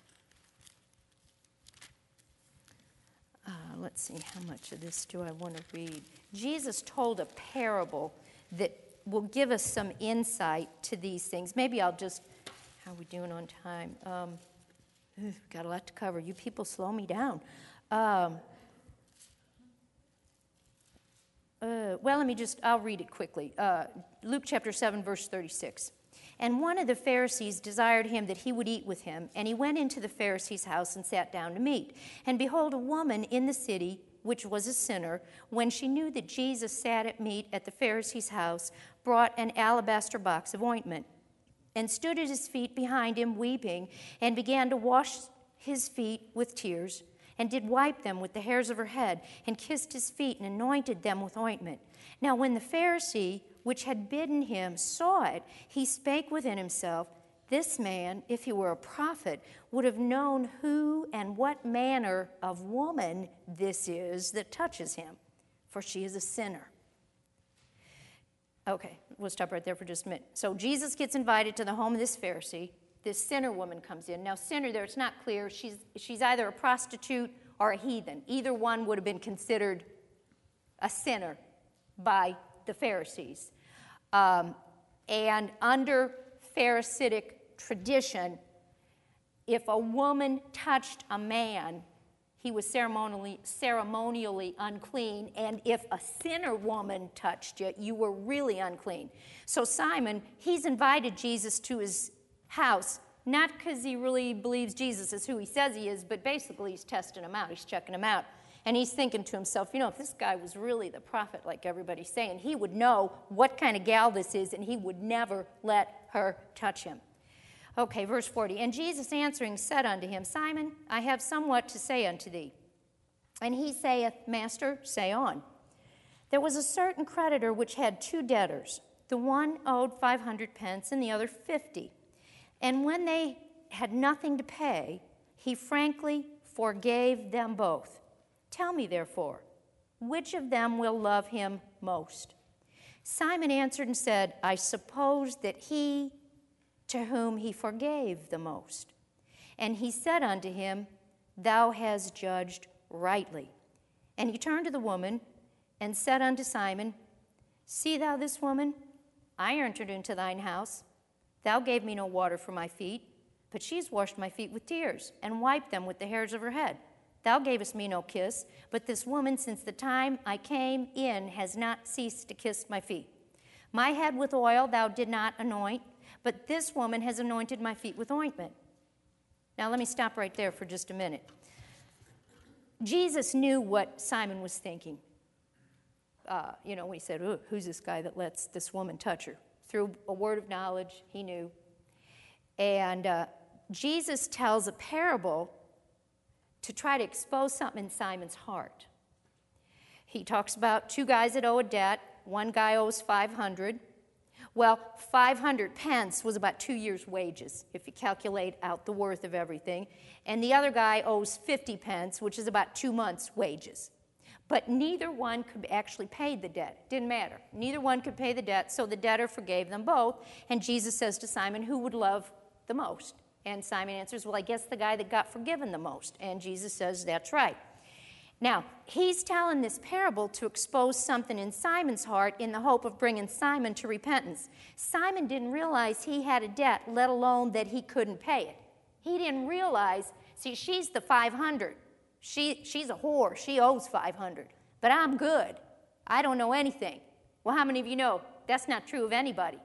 Speaker 1: Uh, let's see, how much of this do I want to read? Jesus told a parable that will give us some insight to these things. Maybe I'll just, how are we doing on time? Um, ugh, got a lot to cover. You people slow me down. Um, uh, well, let me just, I'll read it quickly. Uh, Luke chapter seven, verse thirty-six. And one of the Pharisees desired him that he would eat with him, and he went into the Pharisee's house and sat down to meat. And behold, a woman in the city, which was a sinner, when she knew that Jesus sat at meat at the Pharisee's house, brought an alabaster box of ointment, and stood at his feet behind him, weeping, and began to wash his feet with tears, and did wipe them with the hairs of her head, and kissed his feet, and anointed them with ointment. Now when the Pharisee, which had bidden him, saw it, he spake within himself, this man, if he were a prophet, would have known who and what manner of woman this is that touches him, for she is a sinner. Okay, we'll stop right there for just a minute. So Jesus gets invited to the home of this Pharisee. This sinner woman comes in. Now, sinner there, it's not clear. She's, she's either a prostitute or a heathen. Either one would have been considered a sinner by the Pharisees. Um, and under Pharisaic tradition, if a woman touched a man, he was ceremonially, ceremonially unclean, and if a sinner woman touched you, you were really unclean. So Simon, he's invited Jesus to his house, not because he really believes Jesus is who he says he is, but basically he's testing him out, he's checking him out. And he's thinking to himself, you know, if this guy was really the prophet like everybody's saying, he would know what kind of gal this is, and he would never let her touch him. Okay, verse forty. And Jesus answering said unto him, Simon, I have somewhat to say unto thee. And he saith, Master, say on. There was a certain creditor which had two debtors. The one owed five hundred pence, and the other fifty. And when they had nothing to pay, he frankly forgave them both. Tell me, therefore, which of them will love him most? Simon answered and said, I suppose that he to whom he forgave the most. And he said unto him, Thou hast judged rightly. And he turned to the woman and said unto Simon, See thou this woman? I entered into thine house. Thou gave me no water for my feet, but she's washed my feet with tears and wiped them with the hairs of her head. Thou gavest me no kiss, but this woman, since the time I came in, has not ceased to kiss my feet. My head with oil thou did not anoint, but this woman has anointed my feet with ointment. Now let me stop right there for just a minute. Jesus knew what Simon was thinking. Uh, you know, when he said, oh, who's this guy that lets this woman touch her? Through a word of knowledge, he knew. And uh, Jesus tells a parable to try to expose something in Simon's heart. he talks about two guys that owe a debt. One guy owes five hundred. Well, five hundred pence was about two years' wages, if you calculate out the worth of everything. And the other guy owes fifty pence, which is about two months' wages. But neither one could actually pay the debt. Didn't matter. Neither one could pay the debt, so the debtor forgave them both. And Jesus says to Simon, who would love the most? And Simon answers, well, I guess the guy that got forgiven the most. And Jesus says, that's right. Now, he's telling this parable to expose something in Simon's heart in the hope of bringing Simon to repentance. Simon didn't realize he had a debt, let alone that he couldn't pay it. He didn't realize, see, she's the five hundred. She, she's a whore. She owes five hundred. But I'm good. I don't know anything. Well, how many of you know that's not true of anybody?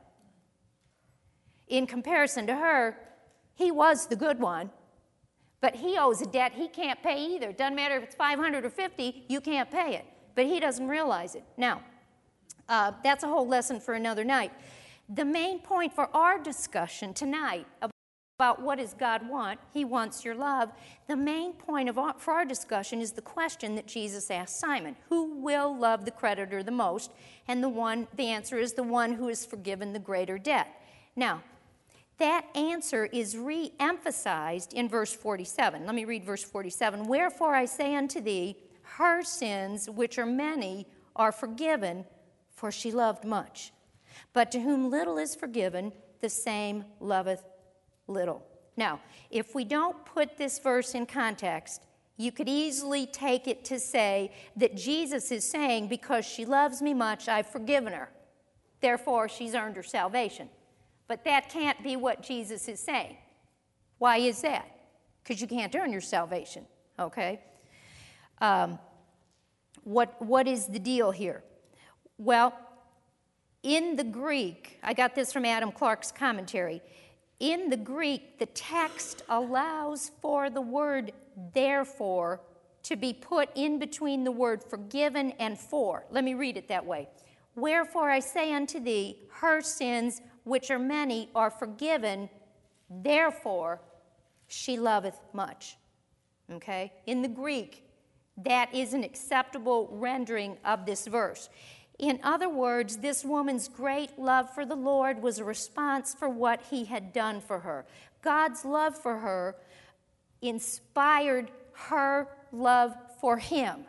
Speaker 1: In comparison to her, he was the good one. But he owes a debt he can't pay either. Doesn't matter if it's five hundred or fifty, you can't pay it. But he doesn't realize it. Now, uh, that's a whole lesson for another night. The main point for our discussion tonight about what does God want, he wants your love. The main point of our, for our discussion is the question that Jesus asked Simon. Who will love the creditor the most? And the one, the answer is the one who is forgiven the greater debt. Now, that answer is re-emphasized in verse forty-seven. Let me read verse forty-seven. Wherefore I say unto thee, her sins, which are many, are forgiven, for she loved much. But to whom little is forgiven, the same loveth little. Now, if we don't put this verse in context, you could easily take it to say that Jesus is saying, because she loves me much, I've forgiven her. Therefore, she's earned her salvation. But that can't be what Jesus is saying. Why is that? Because you can't earn your salvation, okay? Um, what, what is the deal here? Well, in the Greek, I got this from Adam Clark's commentary. In the Greek, the text allows for the word therefore to be put in between the word forgiven and for. Let me read it that way. Wherefore I say unto thee, her sins, which are many, are forgiven, therefore she loveth much. Okay? In the Greek, that is an acceptable rendering of this verse. In other words, this woman's great love for the Lord was a response for what he had done for her. God's love for her inspired her love for him,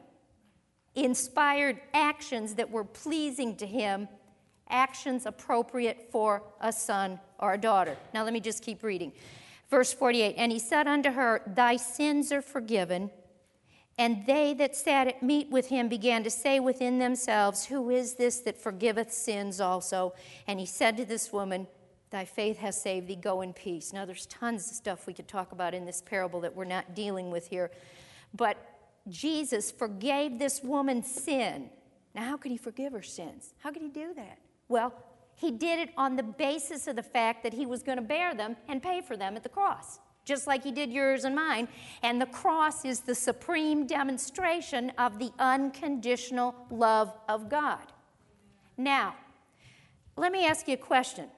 Speaker 1: inspired actions that were pleasing to him, actions appropriate for a son or a daughter. Now let me just keep reading. Verse forty-eight, and he said unto her, thy sins are forgiven. And they that sat at meat with him began to say within themselves, who is this that forgiveth sins also? And he said to this woman, thy faith has saved thee, go in peace. Now there's tons of stuff we could talk about in this parable that we're not dealing with here. But Jesus forgave this woman's sin. Now how could he forgive her sins? How could he do that? Well, he did it on the basis of the fact that he was going to bear them and pay for them at the cross, just like he did yours and mine. And the cross is the supreme demonstration of the unconditional love of God. Now, let me ask you a question,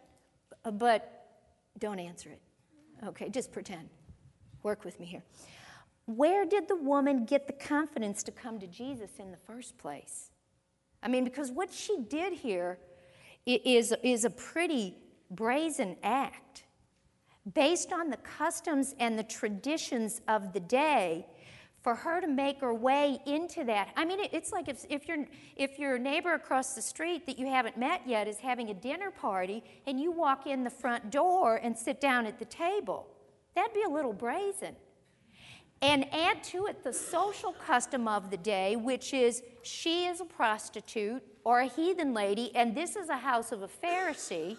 Speaker 1: but don't answer it. Okay, just pretend. Work with me here. Where did the woman get the confidence to come to Jesus in the first place? I mean, because what she did here is, is a pretty brazen act. Based on the customs and the traditions of the day, for her to make her way into that, I mean, it's like if, if, your, if your neighbor across the street that you haven't met yet is having a dinner party and you walk in the front door and sit down at the table. That'd be a little brazen. And add to it the social custom of the day, which is she is a prostitute or a heathen lady, and this is a house of a Pharisee.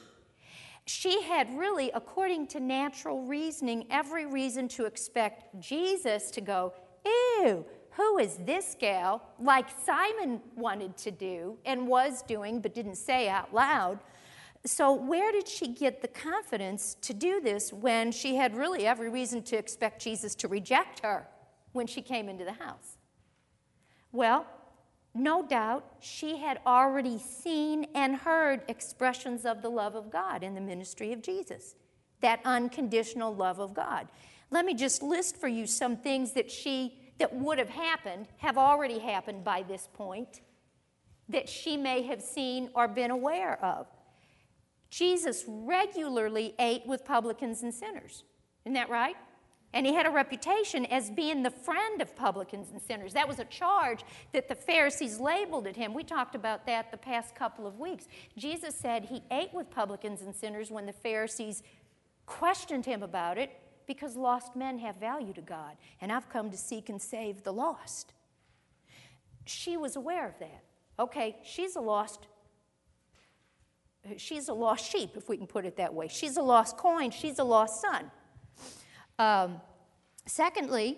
Speaker 1: She had really, according to natural reasoning, every reason to expect Jesus to go, ew, who is this gal? Like Simon wanted to do and was doing but didn't say out loud. So where did she get the confidence to do this when she had really every reason to expect Jesus to reject her when she came into the house? Well, no doubt she had already seen and heard expressions of the love of God in the ministry of Jesus, that unconditional love of God. Let me just list for you some things that she that would have happened, have already happened by this point that she may have seen or been aware of. Jesus regularly ate with publicans and sinners. Isn't that right? And he had a reputation as being the friend of publicans and sinners. That was a charge that the Pharisees labeled at him. We talked about that the past couple of weeks. Jesus said he ate with publicans and sinners when the Pharisees questioned him about it, because lost men have value to God, and I've come to seek and save the lost. She was aware of that. Okay, she's a lost she's a lost sheep, if we can put it that way. She's a lost coin. She's a lost son. Um, secondly,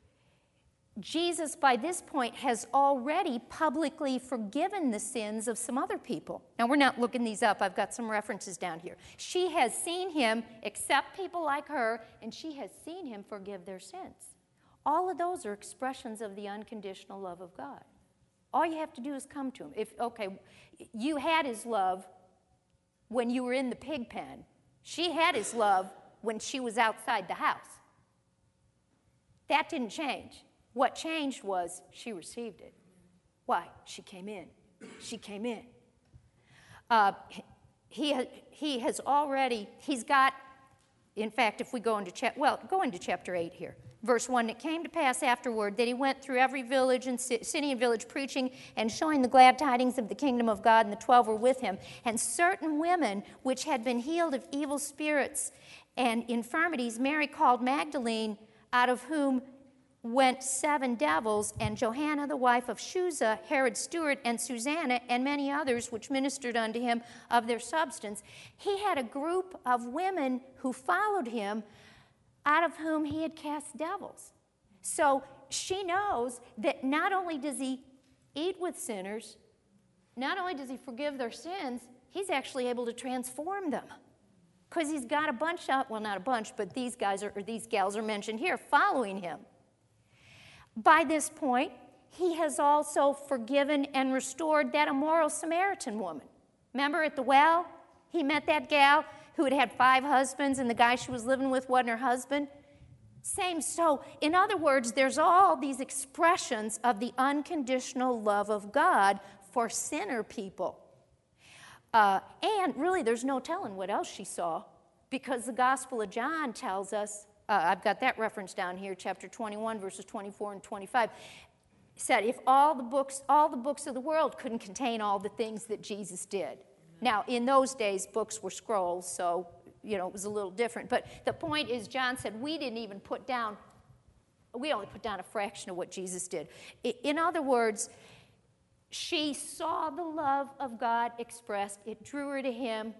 Speaker 1: Jesus, by this point, has already publicly forgiven the sins of some other people. Now, we're not looking these up. I've got some references down here. She has seen him accept people like her, and she has seen him forgive their sins. All of those are expressions of the unconditional love of God. All you have to do is come to him. If, okay, you had his love when you were in the pig pen. She had his love when she was outside the house. That didn't change. What changed was she received it. Why? She came in. She came in. Uh, he, he has already, he's got, in fact, if we go into, chap- well, go into chapter eight here. Verse one, it came to pass afterward that he went through every village and city and village preaching and showing the glad tidings of the kingdom of God, and the twelve were with him. And certain women which had been healed of evil spirits and infirmities, Mary called Magdalene, out of whom went seven devils, and Johanna the wife of Chuza, Herod's steward, and Susanna, and many others which ministered unto him of their substance. He had a group of women who followed him, out of whom he had cast devils. So she knows that not only does he eat with sinners, not only does he forgive their sins, he's actually able to transform them. Because he's got a bunch of, well, not a bunch, but these guys are, or these gals are mentioned here, following him. By this point, he has also forgiven and restored that immoral Samaritan woman. Remember at the well? He met that gal who had had five husbands, and the guy she was living with wasn't her husband. Same. So, in other words, there's all these expressions of the unconditional love of God for sinner people. Uh, and really, there's no telling what else she saw, because the Gospel of John tells us, uh, I've got that reference down here, chapter twenty-one, verses twenty-four and twenty-five, said if all the books, all the books of the world couldn't contain all the things that Jesus did. Now, in those days, books were scrolls, so, you know, it was a little different. But the point is, John said, we didn't even put down, we only put down a fraction of what Jesus did. In other words, she saw the love of God expressed. It drew her to him.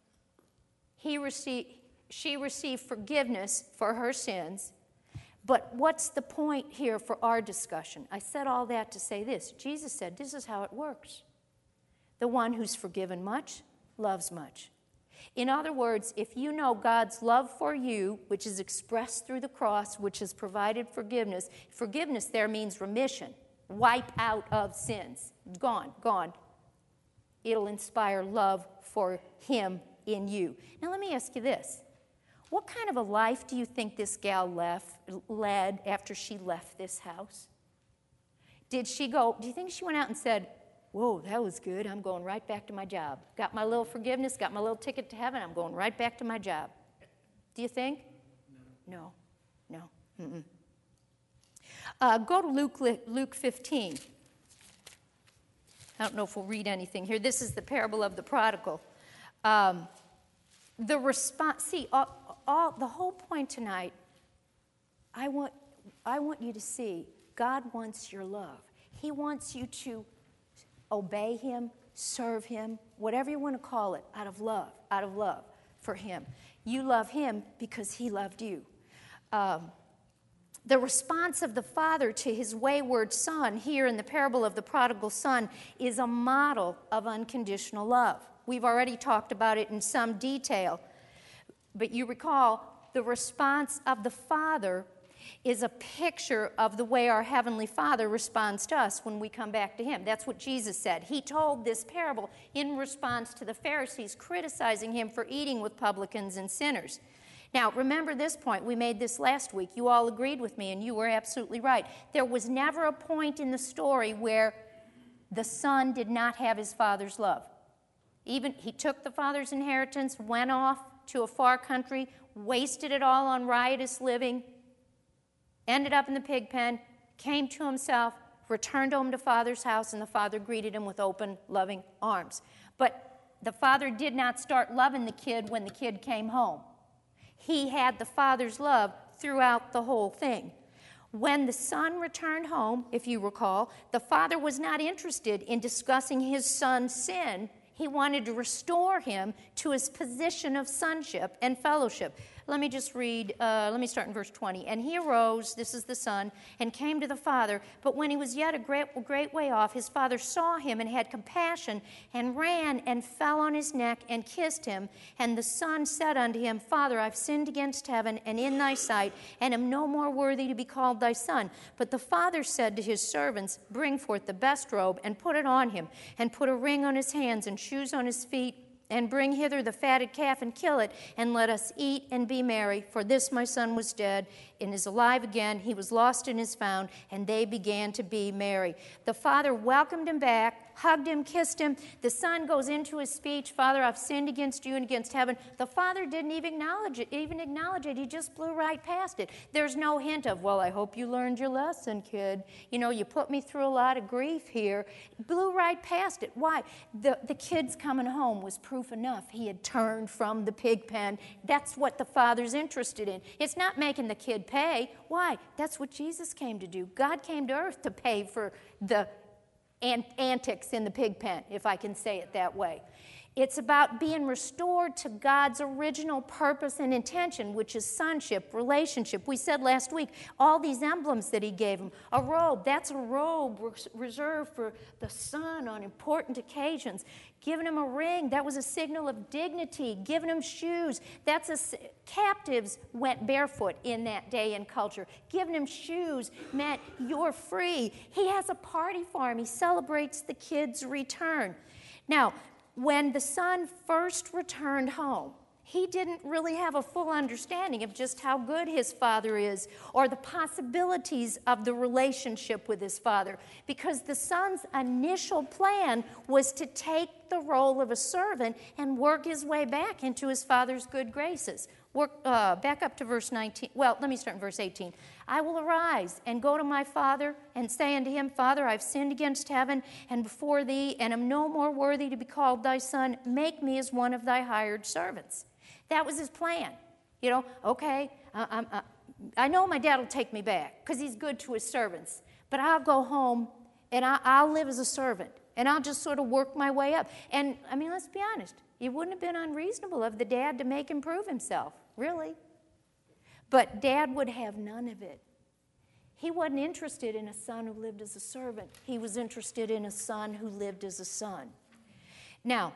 Speaker 1: He received, she received forgiveness for her sins. But what's the point here for our discussion? I said all that to say this. Jesus said, this is how it works. The one who's forgiven much loves much. In other words, if you know God's love for you, which is expressed through the cross, which has provided forgiveness, forgiveness there means remission, wipe out of sins. Gone, gone. It'll inspire love for him in you. Now let me ask you this. What kind of a life do you think this gal left, led after she left this house? Did she go, do you think she went out and said, whoa, that was good. I'm going right back to my job. Got my little forgiveness, got my little ticket to heaven. I'm going right back to my job. Do you think? No. No. No. Mm-mm. Uh, go to Luke, Luke fifteen. I don't know if we'll read anything here. This is the parable of the prodigal. Um, the response, see, all, all, the whole point tonight, I want, I want you to see God wants your love. He wants you to obey him, serve him, whatever you want to call it, out of love, out of love for him. You love him because he loved you. Um, the response of the father to his wayward son here in the parable of the prodigal son is a model of unconditional love. We've already talked about it in some detail, but you recall the response of the father is a picture of the way our Heavenly Father responds to us when we come back to him. That's what Jesus said. He told this parable in response to the Pharisees criticizing him for eating with publicans and sinners. Now, remember this point. We made this last week. You all agreed with me, and you were absolutely right. There was never a point in the story where the son did not have his father's love. Even he took the father's inheritance, went off to a far country, wasted it all on riotous living, ended up in the pig pen, came to himself, returned home to father's house, and the father greeted him with open, loving arms. But the father did not start loving the kid when the kid came home. He had the father's love throughout the whole thing. When the son returned home, if you recall, the father was not interested in discussing his son's sin. He wanted to restore him to his position of sonship and fellowship. Let me just read, uh, let me start in verse twenty. And he arose, this is the son, and came to the father. But when he was yet a great, great way off, his father saw him and had compassion, and ran and fell on his neck and kissed him. And the son said unto him, Father, I've sinned against heaven and in thy sight, and am no more worthy to be called thy son. But the father said to his servants, Bring forth the best robe, and put it on him, and put a ring on his hands and shoes on his feet, and bring hither the fatted calf and kill it, and let us eat and be merry. For this my son was dead and is alive again. He was lost and is found, and they began to be merry. The father welcomed him back, hugged him, kissed him. The son goes into his speech, Father, I've sinned against you and against heaven. The father didn't even acknowledge it, even acknowledge it. He just blew right past it. There's no hint of, well, I hope you learned your lesson, kid. You know, you put me through a lot of grief here. Blew right past it. Why? The, the kid's coming home was proof enough. He had turned from the pig pen. That's what the father's interested in. It's not making the kid pay. Why? That's what Jesus came to do. God came to earth to pay for the antics in the pig pen, if I can say it that way. It's about being restored to God's original purpose and intention, which is sonship, relationship. We said last week, all these emblems that he gave him. A robe, that's a robe res- reserved for the son on important occasions. Giving him a ring, that was a signal of dignity. Giving him shoes, that's a... Captives went barefoot in that day and culture. Giving him shoes meant you're free. He has a party for him. He celebrates the kid's return. Now, when the son first returned home, he didn't really have a full understanding of just how good his father is or the possibilities of the relationship with his father, because the son's initial plan was to take the role of a servant and work his way back into his father's good graces. Work, uh, back up to verse nineteen. Well, let me start in verse eighteen. I will arise and go to my father and say unto him, Father, I've sinned against heaven and before thee, and am no more worthy to be called thy son. Make me as one of thy hired servants. That was his plan. You know, okay, I, I'm, I, I know my dad will take me back because he's good to his servants, but I'll go home and I, I'll live as a servant, and I'll just sort of work my way up. And, I mean, let's be honest. It wouldn't have been unreasonable of the dad to make him prove himself, really. But dad would have none of it. He wasn't interested in a son who lived as a servant. He was interested in a son who lived as a son. Now,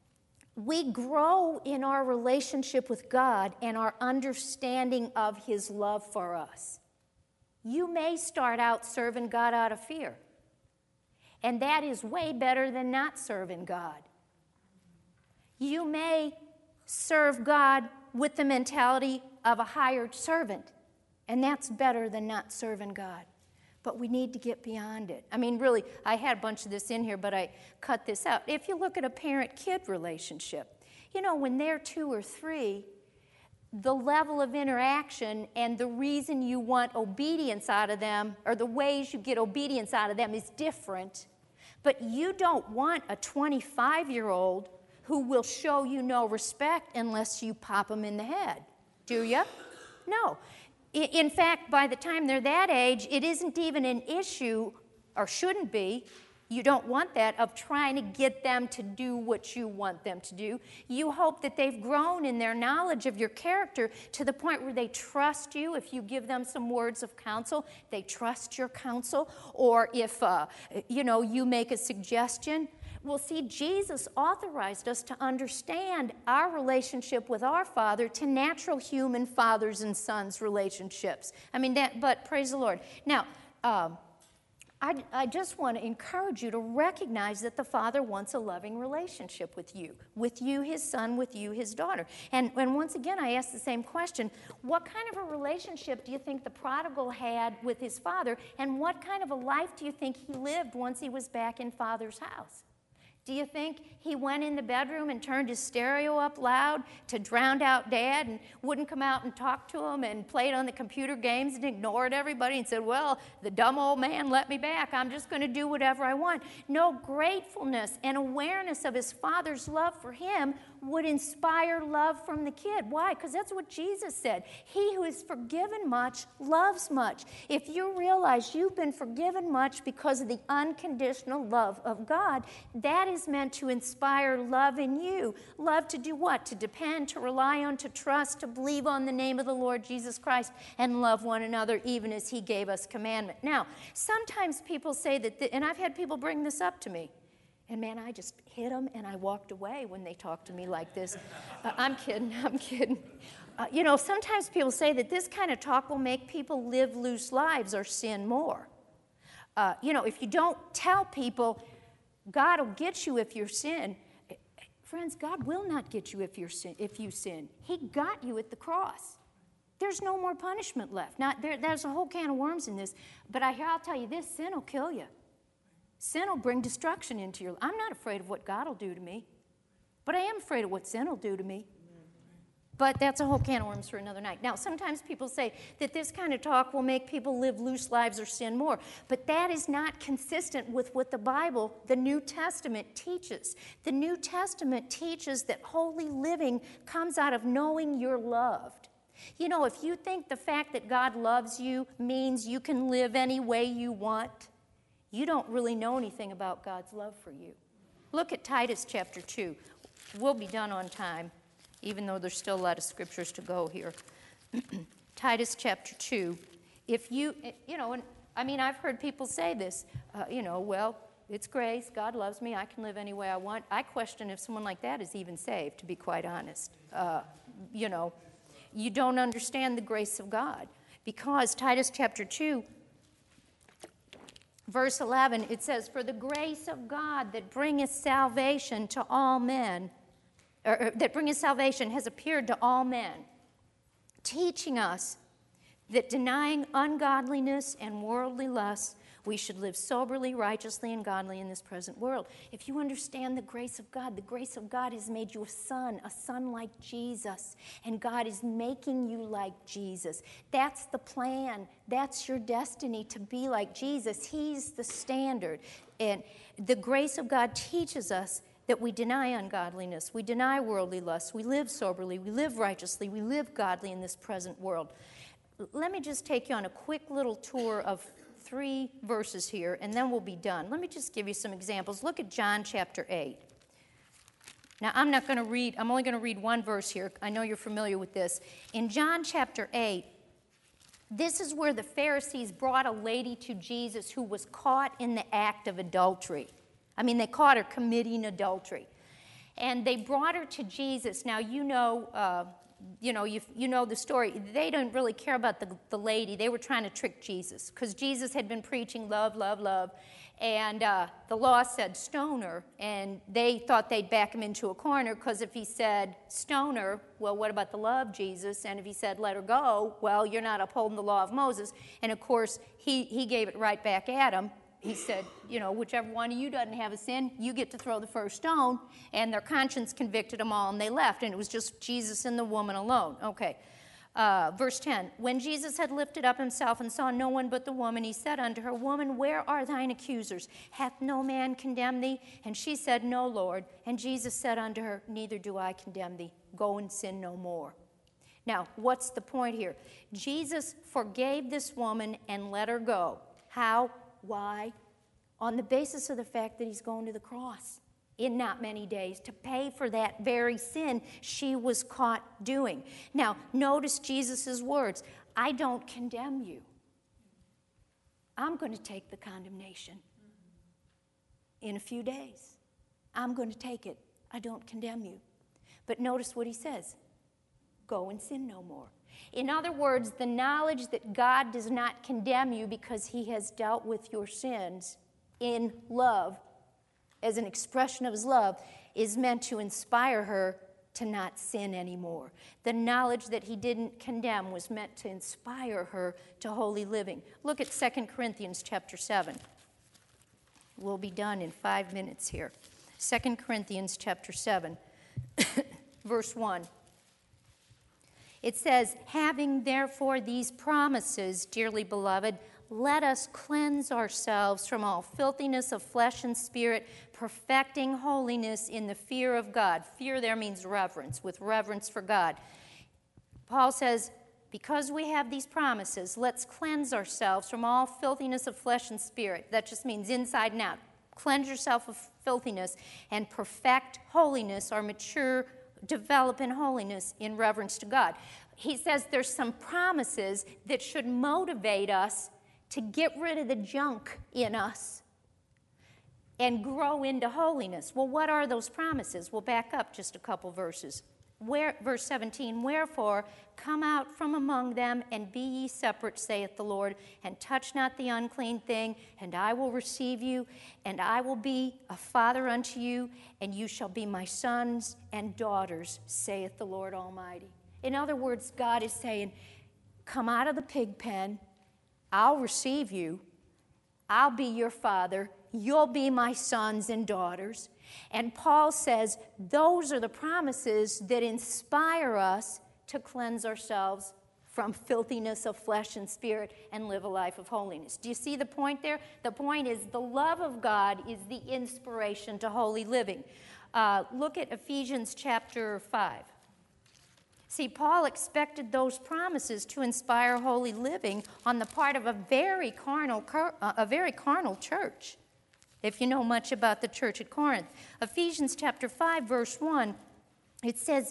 Speaker 1: we grow in our relationship with God and our understanding of his love for us. You may start out serving God out of fear, and that is way better than not serving God. You may serve God with the mentality of a hired servant, and that's better than not serving God. But we need to get beyond it. I mean, really, I had a bunch of this in here, but I cut this out. If you look at a parent-kid relationship, you know, when they're two or three, the level of interaction and the reason you want obedience out of them, or the ways you get obedience out of them, is different. But you don't want a twenty-five-year-old who will show you no respect unless you pop them in the head. Do you? No. In fact, by the time they're that age, it isn't even an issue, or shouldn't be, you don't want that, of trying to get them to do what you want them to do. You hope that they've grown in their knowledge of your character to the point where they trust you. If you give them some words of counsel, they trust your counsel. Or if, uh, you know, you make a suggestion. Well, see, Jesus authorized us to understand our relationship with our Father to natural human fathers and sons relationships. I mean, that, but praise the Lord. Now, um, I, I just want to encourage you to recognize that the Father wants a loving relationship with you, with you, His Son, with you, His daughter. And, and once again, I ask the same question. What kind of a relationship do you think the prodigal had with his father, and what kind of a life do you think he lived once he was back in Father's house? Do you think he went in the bedroom and turned his stereo up loud to drown out Dad and wouldn't come out and talk to him and played on the computer games and ignored everybody and said, well, the dumb old man let me back. I'm just going to do whatever I want. No, gratefulness and awareness of his Father's love for him would inspire love from the kid. Why? Because that's what Jesus said. He who is forgiven much loves much. If you realize you've been forgiven much because of the unconditional love of God, that is meant to inspire love in you. Love to do what? To depend, to rely on, to trust, to believe on the name of the Lord Jesus Christ, and love one another even as He gave us commandment. Now, sometimes people say that, the, and I've had people bring this up to me, and man, I just hit them and I walked away when they talked to me like this. Uh, I'm kidding, I'm kidding. Uh, you know, sometimes people say that this kind of talk will make people live loose lives or sin more. Uh, you know, if you don't tell people, God will get you if you sin. Friends, God will not get you if, you're sin, if you sin. He got you at the cross. There's no more punishment left. Now, there, there's a whole can of worms in this, but I, I'll tell you this, sin will kill you. Sin will bring destruction into your life. I'm not afraid of what God will do to me, but I am afraid of what sin will do to me. But that's a whole can of worms for another night. Now, sometimes people say that this kind of talk will make people live loose lives or sin more, but that is not consistent with what the Bible, the New Testament, teaches. The New Testament teaches that holy living comes out of knowing you're loved. You know, if you think the fact that God loves you means you can live any way you want, you don't really know anything about God's love for you. Look at Titus chapter two. We'll be done on time, even though there's still a lot of scriptures to go here. Titus chapter two. If you, you know, and I mean, I've heard people say this, uh, you know, well, it's grace, God loves me, I can live any way I want. I question if someone like that is even saved, to be quite honest. Uh, you know, you don't understand the grace of God. Because Titus chapter two, verse eleven, it says, for the grace of God that bringeth salvation to all men, or, or that bringeth salvation has appeared to all men, teaching us that denying ungodliness and worldly lusts, we should live soberly, righteously, and godly in this present world. If you understand the grace of God, the grace of God has made you a son, a son like Jesus, and God is making you like Jesus. That's the plan. That's your destiny, to be like Jesus. He's the standard. And the grace of God teaches us that we deny ungodliness, we deny worldly lusts, we live soberly, we live righteously, we live godly in this present world. Let me just take you on a quick little tour of three verses here, and then we'll be done. Let me just give you some examples. Look at John chapter eight. Now, I'm not going to read, I'm only going to read one verse here. I know you're familiar with this. In John chapter eight, this is where the Pharisees brought a lady to Jesus who was caught in the act of adultery. I mean, they caught her committing adultery. And they brought her to Jesus. Now, you know, uh, you know, you, you know the story. They didn't really care about the, the lady. They were trying to trick Jesus because Jesus had been preaching love, love, love. And uh, the law said stone her, and they thought they'd back him into a corner because if he said stone her, well, what about the love, Jesus? And if he said let her go, well, you're not upholding the law of Moses. And, of course, he, he gave it right back at him. He said, you know, whichever one of you doesn't have a sin, you get to throw the first stone. And their conscience convicted them all, and they left. And it was just Jesus and the woman alone. Okay. Uh, verse ten, when Jesus had lifted up himself and saw no one but the woman, he said unto her, Woman, where are thine accusers? Hath no man condemned thee? And she said, No, Lord. And Jesus said unto her, Neither do I condemn thee. Go and sin no more. Now, what's the point here? Jesus forgave this woman and let her go. How? Why? On the basis of the fact that he's going to the cross in not many days to pay for that very sin she was caught doing. Now, notice Jesus' words. I don't condemn you. I'm going to take the condemnation in a few days. I'm going to take it. I don't condemn you. But notice what he says. go and sin no more. In other words, the knowledge that God does not condemn you because he has dealt with your sins in love, as an expression of his love, is meant to inspire her to not sin anymore. The knowledge that he didn't condemn was meant to inspire her to holy living. Look at Second Corinthians chapter seven. We'll be done in five minutes here. Second Corinthians chapter seven, verse one. It says, having therefore these promises, dearly beloved, let us cleanse ourselves from all filthiness of flesh and spirit, perfecting holiness in the fear of God. Fear there means reverence, with reverence for God. Paul says, because we have these promises, let's cleanse ourselves from all filthiness of flesh and spirit. That just means inside and out. Cleanse yourself of filthiness and perfect holiness, or mature, develop in holiness in reverence to God. He says there's some promises that should motivate us to get rid of the junk in us and grow into holiness. Well, what are those promises? We'll back up just a couple verses. Where, verse seventeen, wherefore come out from among them and be ye separate, saith the Lord, and touch not the unclean thing, and I will receive you, and I will be a father unto you, and you shall be my sons and daughters, saith the Lord Almighty. In other words, God is saying, come out of the pig pen, I'll receive you, I'll be your father, you'll be my sons and daughters. And Paul says those are the promises that inspire us to cleanse ourselves from filthiness of flesh and spirit and live a life of holiness. Do you see the point there? The point is the love of God is the inspiration to holy living. Uh, look at Ephesians chapter five. See, Paul expected those promises to inspire holy living on the part of a very carnal, a very carnal church, if you know much about the church at Corinth. Ephesians chapter five, verse one, it says,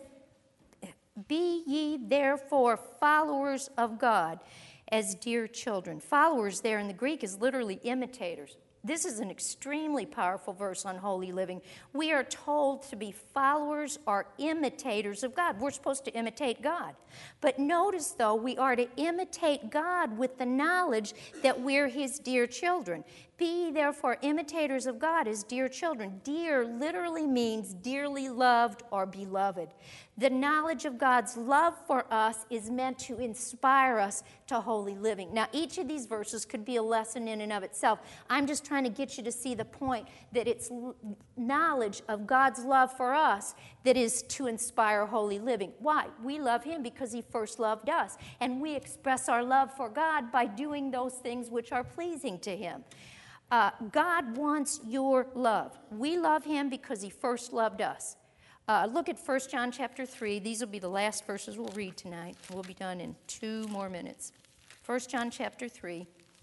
Speaker 1: be ye therefore followers of God as dear children. Followers there in the Greek is literally imitators. This is an extremely powerful verse on holy living. We are told to be followers or imitators of God. We're supposed to imitate God. But notice, though, we are to imitate God with the knowledge that we're his dear children. Be ye therefore imitators of God as dear children. Dear literally means dearly loved or beloved. The knowledge of God's love for us is meant to inspire us to holy living. Now, each of these verses could be a lesson in and of itself. I'm just trying to get you to see the point that it's knowledge of God's love for us that is to inspire holy living. Why? We love him because he first loved us. And we express our love for God by doing those things which are pleasing to him. Uh, God wants your love. We love him because he first loved us. Uh, look at First John chapter three. These will be the last verses we'll read tonight. We'll be done in two more minutes. First John chapter three.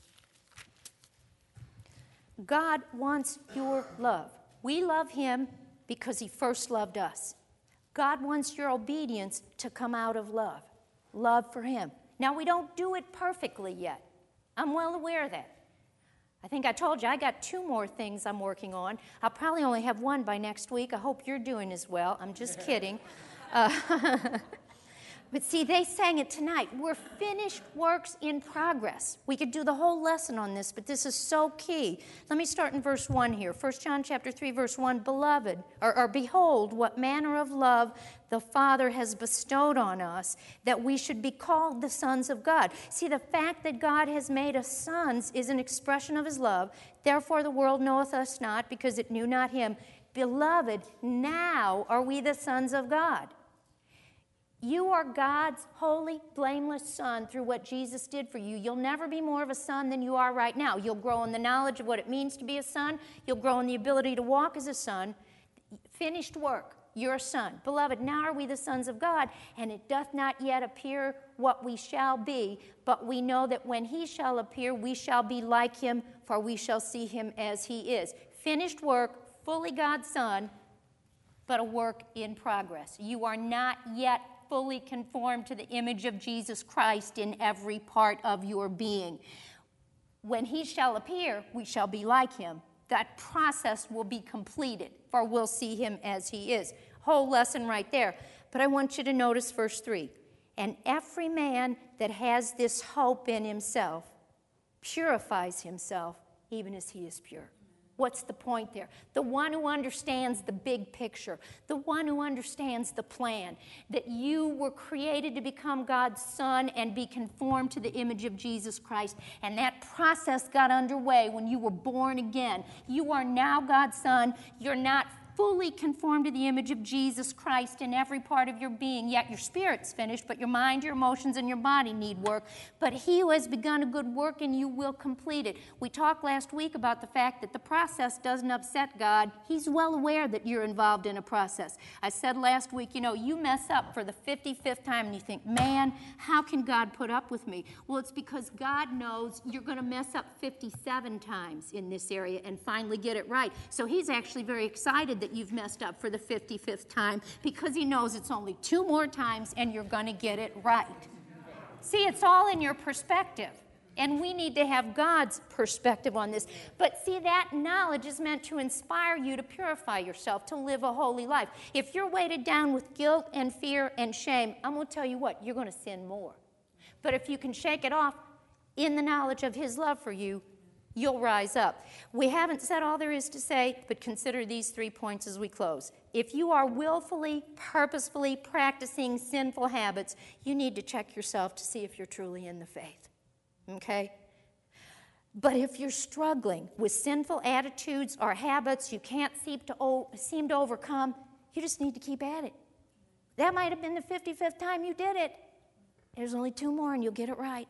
Speaker 1: God wants your love. We love him because he first loved us. God wants your obedience to come out of love. Love for him. Now, we don't do it perfectly yet. I'm well aware of that. I think I told you I got two more things I'm working on. I'll probably only have one by next week. I hope you're doing as well. I'm just kidding. Uh, but see, they sang it tonight. We're finished works in progress. We could do the whole lesson on this, but this is so key. Let me start in verse one here. First John chapter three, verse one, beloved, or, or behold, what manner of love the Father has bestowed on us, that we should be called the sons of God. See, the fact that God has made us sons is an expression of his love. Therefore the world knoweth us not, because it knew not him. Beloved, now are we the sons of God. You are God's holy, blameless son through what Jesus did for you. You'll never be more of a son than you are right now. You'll grow in the knowledge of what it means to be a son. You'll grow in the ability to walk as a son. Finished work. You're a son. Beloved, now are we the sons of God, and it doth not yet appear what we shall be, but we know that when he shall appear, we shall be like him, for we shall see him as he is. Finished work, fully God's son, but a work in progress. You are not yet fully conformed to the image of Jesus Christ in every part of your being. When he shall appear, we shall be like him. That process will be completed, for we'll see him as he is. Whole lesson right there. But I want you to notice verse three. And every man that has this hope in himself purifies himself even as he is pure. What's the point there? The one who understands the big picture, the one who understands the plan, that you were created to become God's son and be conformed to the image of Jesus Christ. And that process got underway when you were born again. You are now God's son. You're not fully conformed to the image of Jesus Christ in every part of your being. Yet your spirit's finished, but your mind, your emotions, and your body need work. But he who has begun a good work in you will complete it. We talked last week about the fact that the process doesn't upset God. He's well aware that you're involved in a process. I said last week, you know, you mess up for the fifty-fifth time and you think, man, how can God put up with me? Well, it's because God knows you're going to mess up fifty-seven times in this area and finally get it right. So he's actually very excited that you've messed up for the fifty-fifth time because he knows it's only two more times and you're going to get it right. See, it's all in your perspective. And we need to have God's perspective on this. But see, that knowledge is meant to inspire you to purify yourself, to live a holy life. If you're weighted down with guilt and fear and shame, I'm going to tell you what, you're going to sin more. But if you can shake it off in the knowledge of his love for you, you'll rise up. We haven't said all there is to say, but consider these three points as we close. If you are willfully, purposefully practicing sinful habits, you need to check yourself to see if you're truly in the faith. Okay? But if you're struggling with sinful attitudes or habits you can't seem to, o- seem to overcome, you just need to keep at it. That might have been the fifty-fifth time you did it. There's only two more and you'll get it right.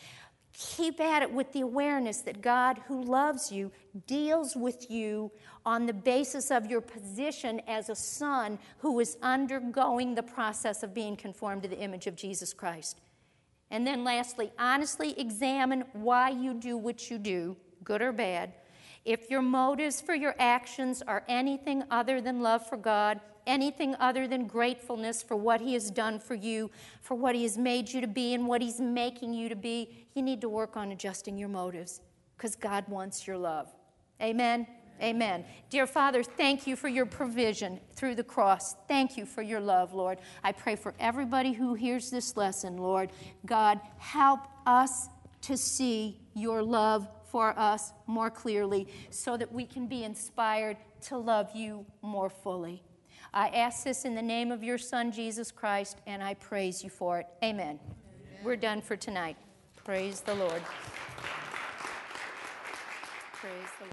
Speaker 1: Keep at it with the awareness that God, who loves you, deals with you on the basis of your position as a son who is undergoing the process of being conformed to the image of Jesus Christ. And then lastly, honestly examine why you do what you do, good or bad. If your motives for your actions are anything other than love for God, anything other than gratefulness for what he has done for you, for what he has made you to be and what he's making you to be, you need to work on adjusting your motives because God wants your love. Amen? Amen. Dear Father, thank you for your provision through the cross. Thank you for your love, Lord. I pray for everybody who hears this lesson, Lord. God, help us to see your love for us more clearly so that we can be inspired to love you more fully. I ask this in the name of your Son, Jesus Christ, and I praise you for it. Amen. Amen. We're done for tonight. Praise the Lord. Praise the Lord.